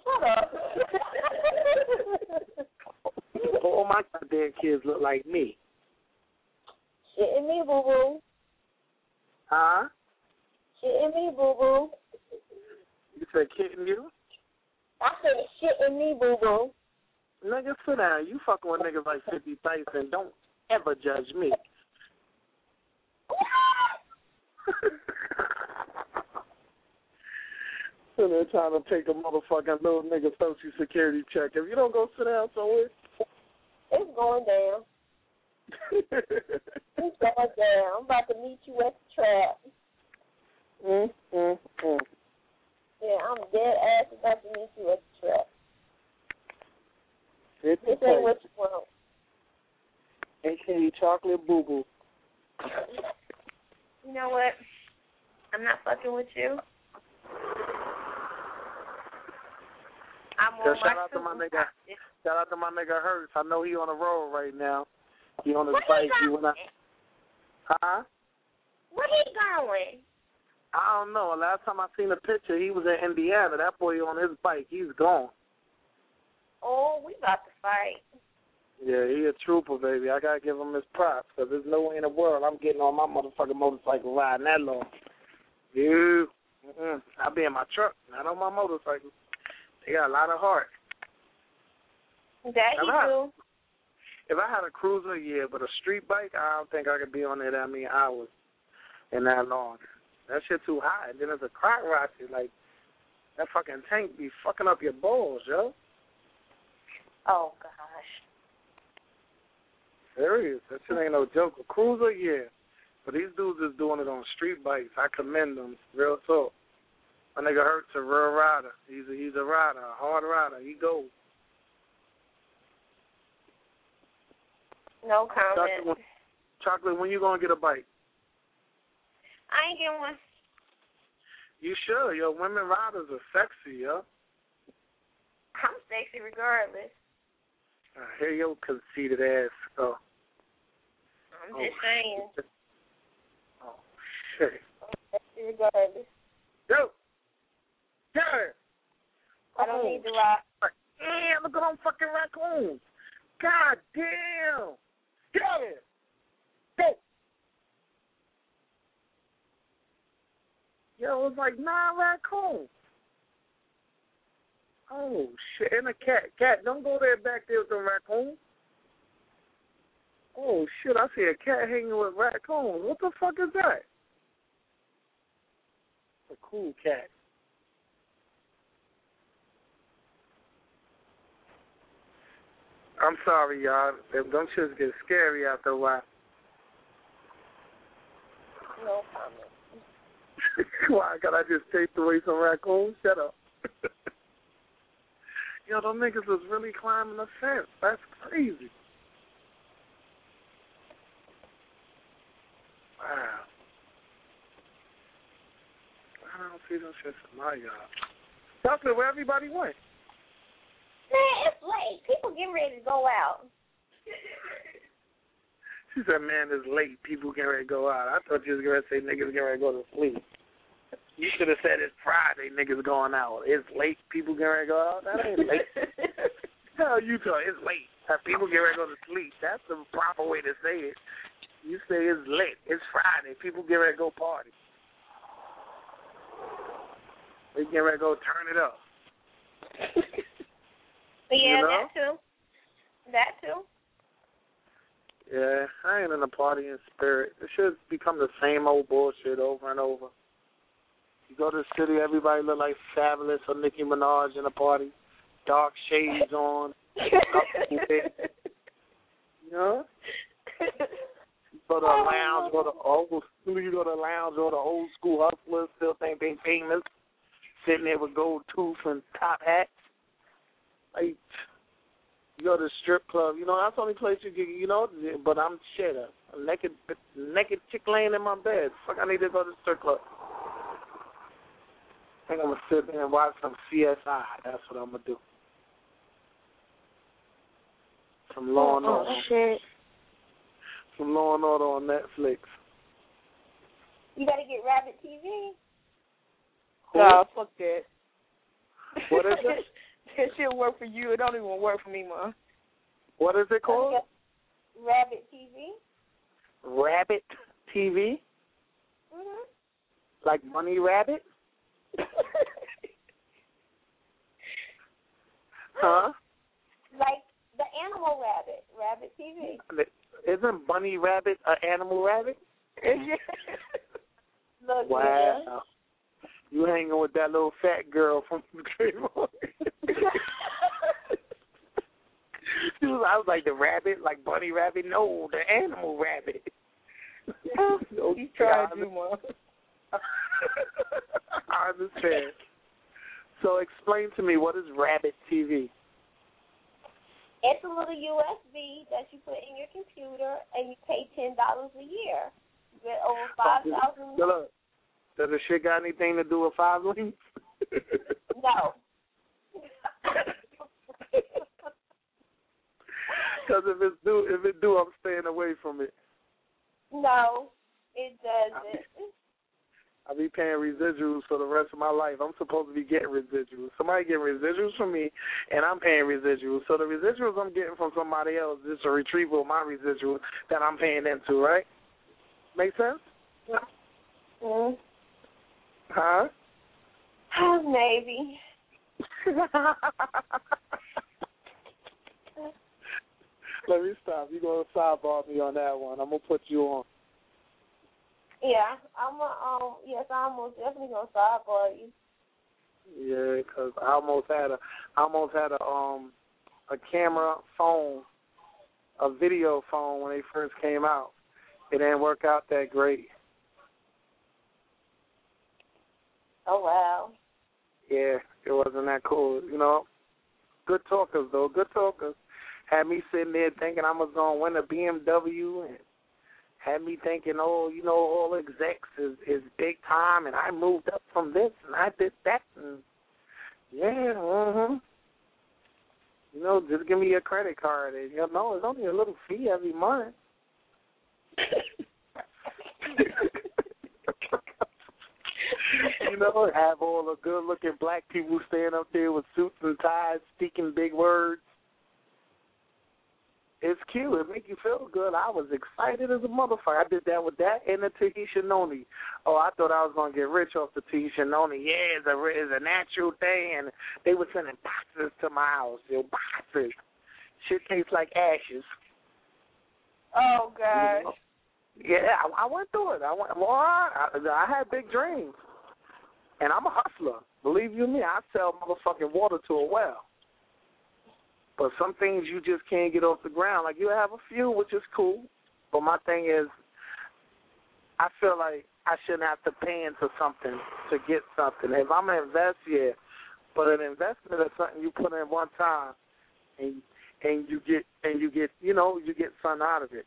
M: Shut up.
R: All my goddamn kids look like me.
M: Shitting me, boo-boo.
R: Huh?
M: Shitting me, boo-boo.
R: You said kidding you?
M: I said shitting me, boo-boo.
R: Nigga, sit down. You fucking with niggas like fifty Tyson. Don't ever judge me. So they're trying to take a motherfucking little nigga social security check. If you don't go sit down somewhere.
M: It's going down. It's going down. I'm about to meet you at the trap.
R: Mm, mm, mm.
M: Yeah, I'm dead ass about to meet you at the trap.
R: It's
M: this ain't what you want.
R: A K A Chocolate Boo Boo.
M: You know what? I'm not fucking with you. I'm
R: So
M: on
R: shout
M: my
R: out to my nigga. Shout out to my nigga Hurts. I know he on the road right now. He on his
M: Where
R: bike.
M: he
R: He went out. Huh?
M: Where he going?
R: I don't know. Last time I seen a picture, he was in Indiana. That boy on his bike. He's gone.
M: Oh, we about to fight.
R: Yeah, he a trooper, baby. I gotta give him his props, because there's no way in the world I'm getting on my motherfucking motorcycle riding that long. You, mm-mm. I be in my truck, not on my motorcycle. He got a lot of heart.
M: That he do.
R: If I had a cruiser, yeah, but a street bike, I don't think I could be on there that many hours and that long. That shit too high. And then there's a crack rocket, like, that fucking tank be fucking up your balls, yo.
M: Oh, gosh.
R: Serious. That shit ain't no joke. A cruiser, yeah. But these dudes is doing it on street bikes. I commend them. Real talk. My nigga Hurt's a real rider. He's a, he's a rider, a hard rider. He goes.
M: No comment.
R: Chocolate, when, Chocolate, when you gonna get a bike?
M: I ain't getting one.
R: You sure? Yo, women riders are sexy, yo.
M: I'm sexy regardless.
R: I hear your conceited ass go.
M: I'm
R: oh,
M: just saying.
R: Shit. Oh, shit.
M: I'm sexy regardless.
R: Yo! Yeah!
M: I don't oh, need to ride.
R: Damn, look at them fucking raccoons. God damn. Yeah! Go! Yo, it was like nine raccoons. Oh, shit. And a cat. Cat, don't go there back there with the raccoon. Oh, shit. I see a cat hanging with raccoons. What the fuck is that? A cool cat. I'm sorry, y'all. Them, them shits get scary after a while.
M: No comment.
R: Why? Can I just take away some raccoons? Shut up. Yo, them niggas was really climbing the fence. That's crazy. Wow. I don't see them shits in my yard. Chocolate, where everybody went?
M: Man, it's late. People getting ready to go out.
R: She said, man, it's late. People getting ready to go out. I thought you was going to say niggas getting ready to go to sleep. You should have said it's Friday, niggas going out. It's late. People getting ready to go out. That ain't late. Hell, you talk. It's late. People getting ready to go to sleep. That's the proper way to say it. You say it's late. It's Friday. People getting ready to go party. They getting ready to go turn it up.
M: But yeah,
R: you know?
M: that too. That too.
R: Yeah, I ain't in the partying spirit. It should become the same old bullshit over and over. You go to the city, everybody look like Fabulous or Nicki Minaj in a party. Dark shades on. You know? You go to a lounge, go to old school, you go to a lounge or the old school hustlers, still think they famous. Sitting there with gold tooth and top hats. Like, you go to the strip club, you know, that's the only place you get, you know, but I'm shit. A naked, naked chick laying in my bed. Fuck, I need to go to the strip club. I think I'm going to sit there and watch some C S I. That's what I'm going to do. Some Law and Order.
M: Oh, shit.
R: Some Law and Order on Netflix.
M: You got to get Rabbit T V.
P: Who? No, fuck that.
R: What is it?
P: That shit work for you. It don't even work for me, man.
R: What is it called?
M: Rabbit T V.
R: Rabbit T V?
M: Mhm.
R: Like Money Rabbit? Huh?
M: Like the animal rabbit. Rabbit T V.
R: Isn't Bunny Rabbit an animal rabbit?
M: Look,
R: wow.
M: Man.
R: You hanging with that little fat girl from the Dreamwalk. She was, I was like, the rabbit, like Bunny Rabbit? No, the animal rabbit.
P: No, he tried you, Mom.
R: I understand. So explain to me, what is Rabbit T V?
M: It's a little U S B that you put in your computer, and you pay ten dollars a year. You get over five thousand.
R: Look, does the shit got anything to do with five links?
M: No.
R: Because if it's do, if it do, I'm staying away from it.
M: No, it doesn't.
R: I'll be paying residuals for the rest of my life. I'm supposed to be getting residuals. Somebody getting residuals from me, and I'm paying residuals. So the residuals I'm getting from somebody else is a retrieval of my residuals that I'm paying into, right? Make sense?
M: Yeah. Mm.
R: Huh?
M: Oh, maybe.
R: Let me stop. You're going to sidebar me on that one. I'm going to put you on.
M: Yeah, I'm a, um, yes, I'm most definitely going to sidebar you.
R: Yeah, because I almost had a, I almost had a, um, a camera phone, a video phone when they first came out. It didn't work out that great.
M: Oh, wow.
R: Yeah, it wasn't that cool, you know. Good talkers, though, good talkers. Had me sitting there thinking I was going to win a B M W and had me thinking, oh, you know, all execs is, is big time and I moved up from this and I did that. And yeah, uh-huh. You know, just give me your credit card. And, you know, it's only a little fee every month. You know, have all the good-looking black people stand up there with suits and ties, speaking big words. It's cute. It make you feel good. I was excited as a motherfucker. I did that with that and the Tahitian Noni. Oh, I thought I was going to get rich off the Tahitian Noni. Yeah, it's a, it's a natural thing. And they were sending boxes to my house. Yo, boxes. Shit tastes like ashes.
M: Oh, gosh.
R: Yeah, I, I went through it. I went. Well, I, I had big dreams. And I'm a hustler. Believe you me, I sell motherfucking water to a well. But some things you just can't get off the ground. Like, you have a few, which is cool. But my thing is, I feel like I shouldn't have to pay into something to get something. If I'm going to invest, yeah. But an investment is something you put in one time, and and you get, and you get, you know, you get something out of it.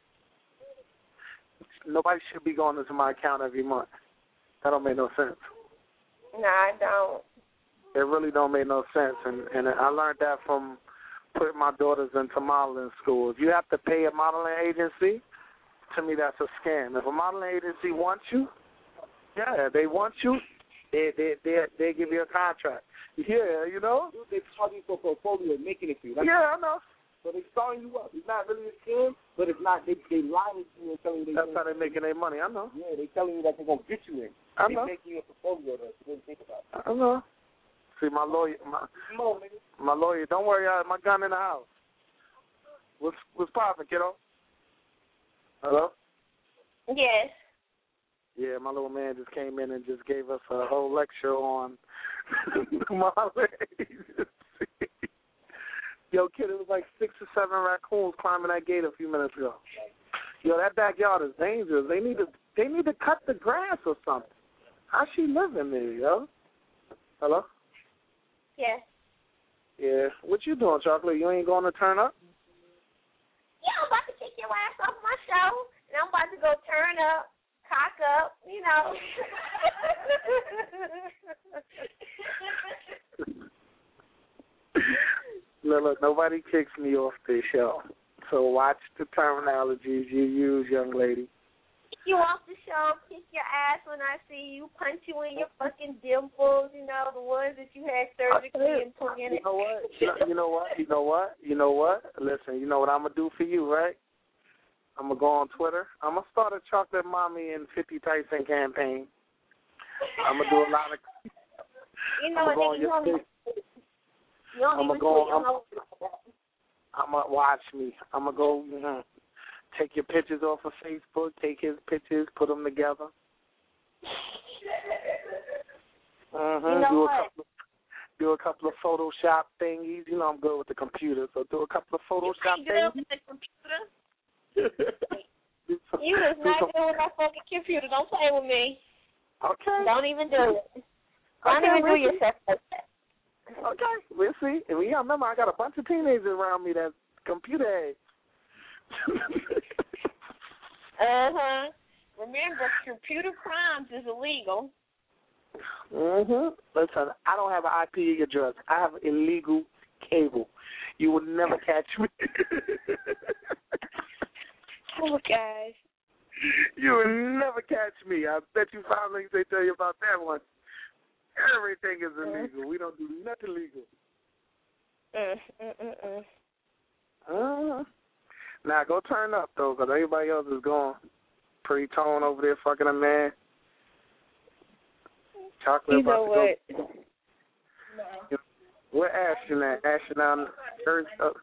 R: Nobody should be going into my account every month. That don't make no sense.
M: No, I don't.
R: It really don't make no sense. And, and I learned that from putting my daughters into modeling school. If you have to pay a modeling agency, to me that's a scam. If a modeling agency wants you, yeah, they want you, they they they, they give you a contract. Yeah, you know?
S: They charge you for portfolio, making it for you. That's
R: yeah, I know.
S: So they starting you up. It's not really a scam, but it's not. They they lying to you and telling you they.
R: That's how they're making their money. I know.
S: Yeah, they telling you that they're gonna get you in.
R: I
S: they
R: know.
S: making you a portfolio that you didn't think about.
R: I know. See, my lawyer, my, my lawyer. Don't worry, I have my gun in the house. What's what's poppin', kiddo? Hello.
M: Yes.
R: Yeah, my little man just came in and just gave us a whole lecture on modeling agency. Yo, kid, it was like six or seven raccoons climbing that gate a few minutes ago. Yo, that backyard is dangerous. They need to they need to cut the grass or something. How's she living there, yo? Hello?
M: Yes.
R: Yeah. What you doing, Chocolate? You ain't going to turn up?
M: Yeah, I'm about to kick your ass off my show, and I'm about to go turn up, cock up, you know.
R: Look, look, nobody kicks me off this show. So watch the terminologies you use, young lady.
M: Kick you off the show, kick your ass when I see you, punch you in your fucking dimples, you know, the ones that you had surgically implanted.
R: You know what? You know what? You know what? You know what? Listen, you know what I'm going to do for you, right? I'm going to go on Twitter. I'm going to start a Chocolate Mommy and fifty Tyson campaign. I'm going to do a lot of...
M: You know what, nigga, you don't even... You don't
R: I'm
M: even
R: go,
M: do it.
R: I'm, I'm going to watch me. I'm going to go... Mm-hmm. Take your pictures off of Facebook, take his pictures, put them together. Uh-huh.
M: You know
R: do, a
M: what?
R: couple of, do a couple of Photoshop thingies. You know I'm good with the computer, so do a couple of Photoshop
M: you
R: things.
M: good with the computer? You is not good with that fucking computer. Don't play with me.
R: Okay.
M: Don't even do it. Don't
R: Okay,
M: even do
R: we'll
M: yourself like that.
R: Okay, we'll see. And we gotta remember, I got a bunch of teenagers around me that's computer heads.
M: Uh-huh. Remember, computer crimes is illegal.
R: Mm-hmm. Listen, I don't have an I P address. I have illegal cable. You will never catch me.
M: Oh, guys.
R: You will never catch me. I bet you five links they tell you about that one. Everything is illegal. We don't do nothing legal.
M: Mm, mm, mm,
R: mm. Uh-huh. Now, go turn up, though, because everybody else is gone. Pretty Tone over there fucking a man. Chocolate
M: You
R: about
M: know
R: to
M: what?
R: go. No. Where Ashton at? Ashton on Earth. Uh,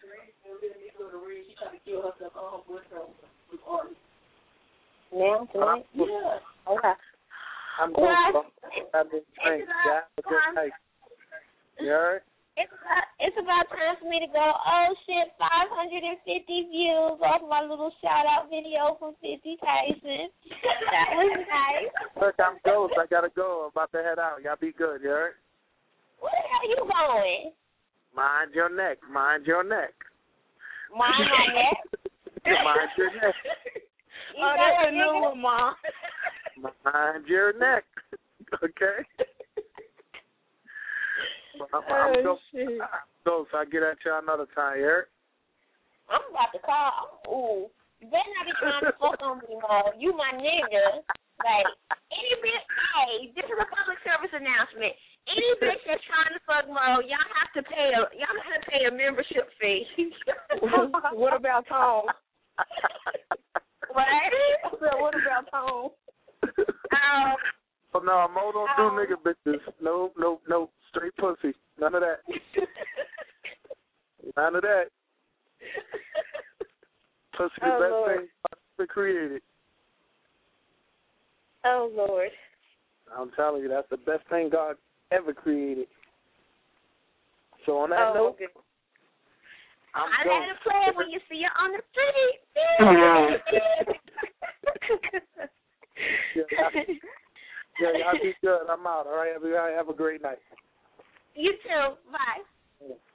M: Now, tonight?
R: Yeah.
M: Okay.
R: I'm going
M: Well,
R: to I've been trained. Yeah, have a good night. You heard?
M: It's about, it's about time for me to go. Oh, shit, five hundred fifty views off my little shout-out video from fifty Tyson. That was nice.
R: Look, I'm close. I got to go. I'm about to head out. Y'all be good, you heard?
M: Where the hell you going?
R: Mind your neck. Mind your neck.
M: Mind my neck?
R: Mind your neck.
M: You oh, that's a new one, Mom.
R: Mind your neck. Okay? I'm,
M: oh,
R: I'm go,
M: shit.
R: So, so I get at you another time, you heard?
M: I'm about to call. Ooh. You better not be trying to fuck on me, Mo. You my nigga. Like, any bitch, hey, this is a public service announcement. Any bitch that's trying to fuck Mo, y'all have to pay a, y'all have to pay a membership fee.
P: What about Tom?
M: What?
P: What about Tom?
M: Um,
R: oh, no, Mo don't um, do nigga bitches. No, no, no. Straight pussy. None of that. None of that. Pussy the
M: oh,
R: best
M: Lord.
R: thing ever created.
M: Oh, Lord.
R: I'm telling you, that's the best thing God ever created. So on that
M: oh,
R: note,
M: okay.
R: I'm
M: I
R: going.
M: let it play when you see it on the street.
R: yeah, y'all, yeah, y'all be good. I'm out. All right, everybody have a great night.
M: You too. Bye.
R: Yeah.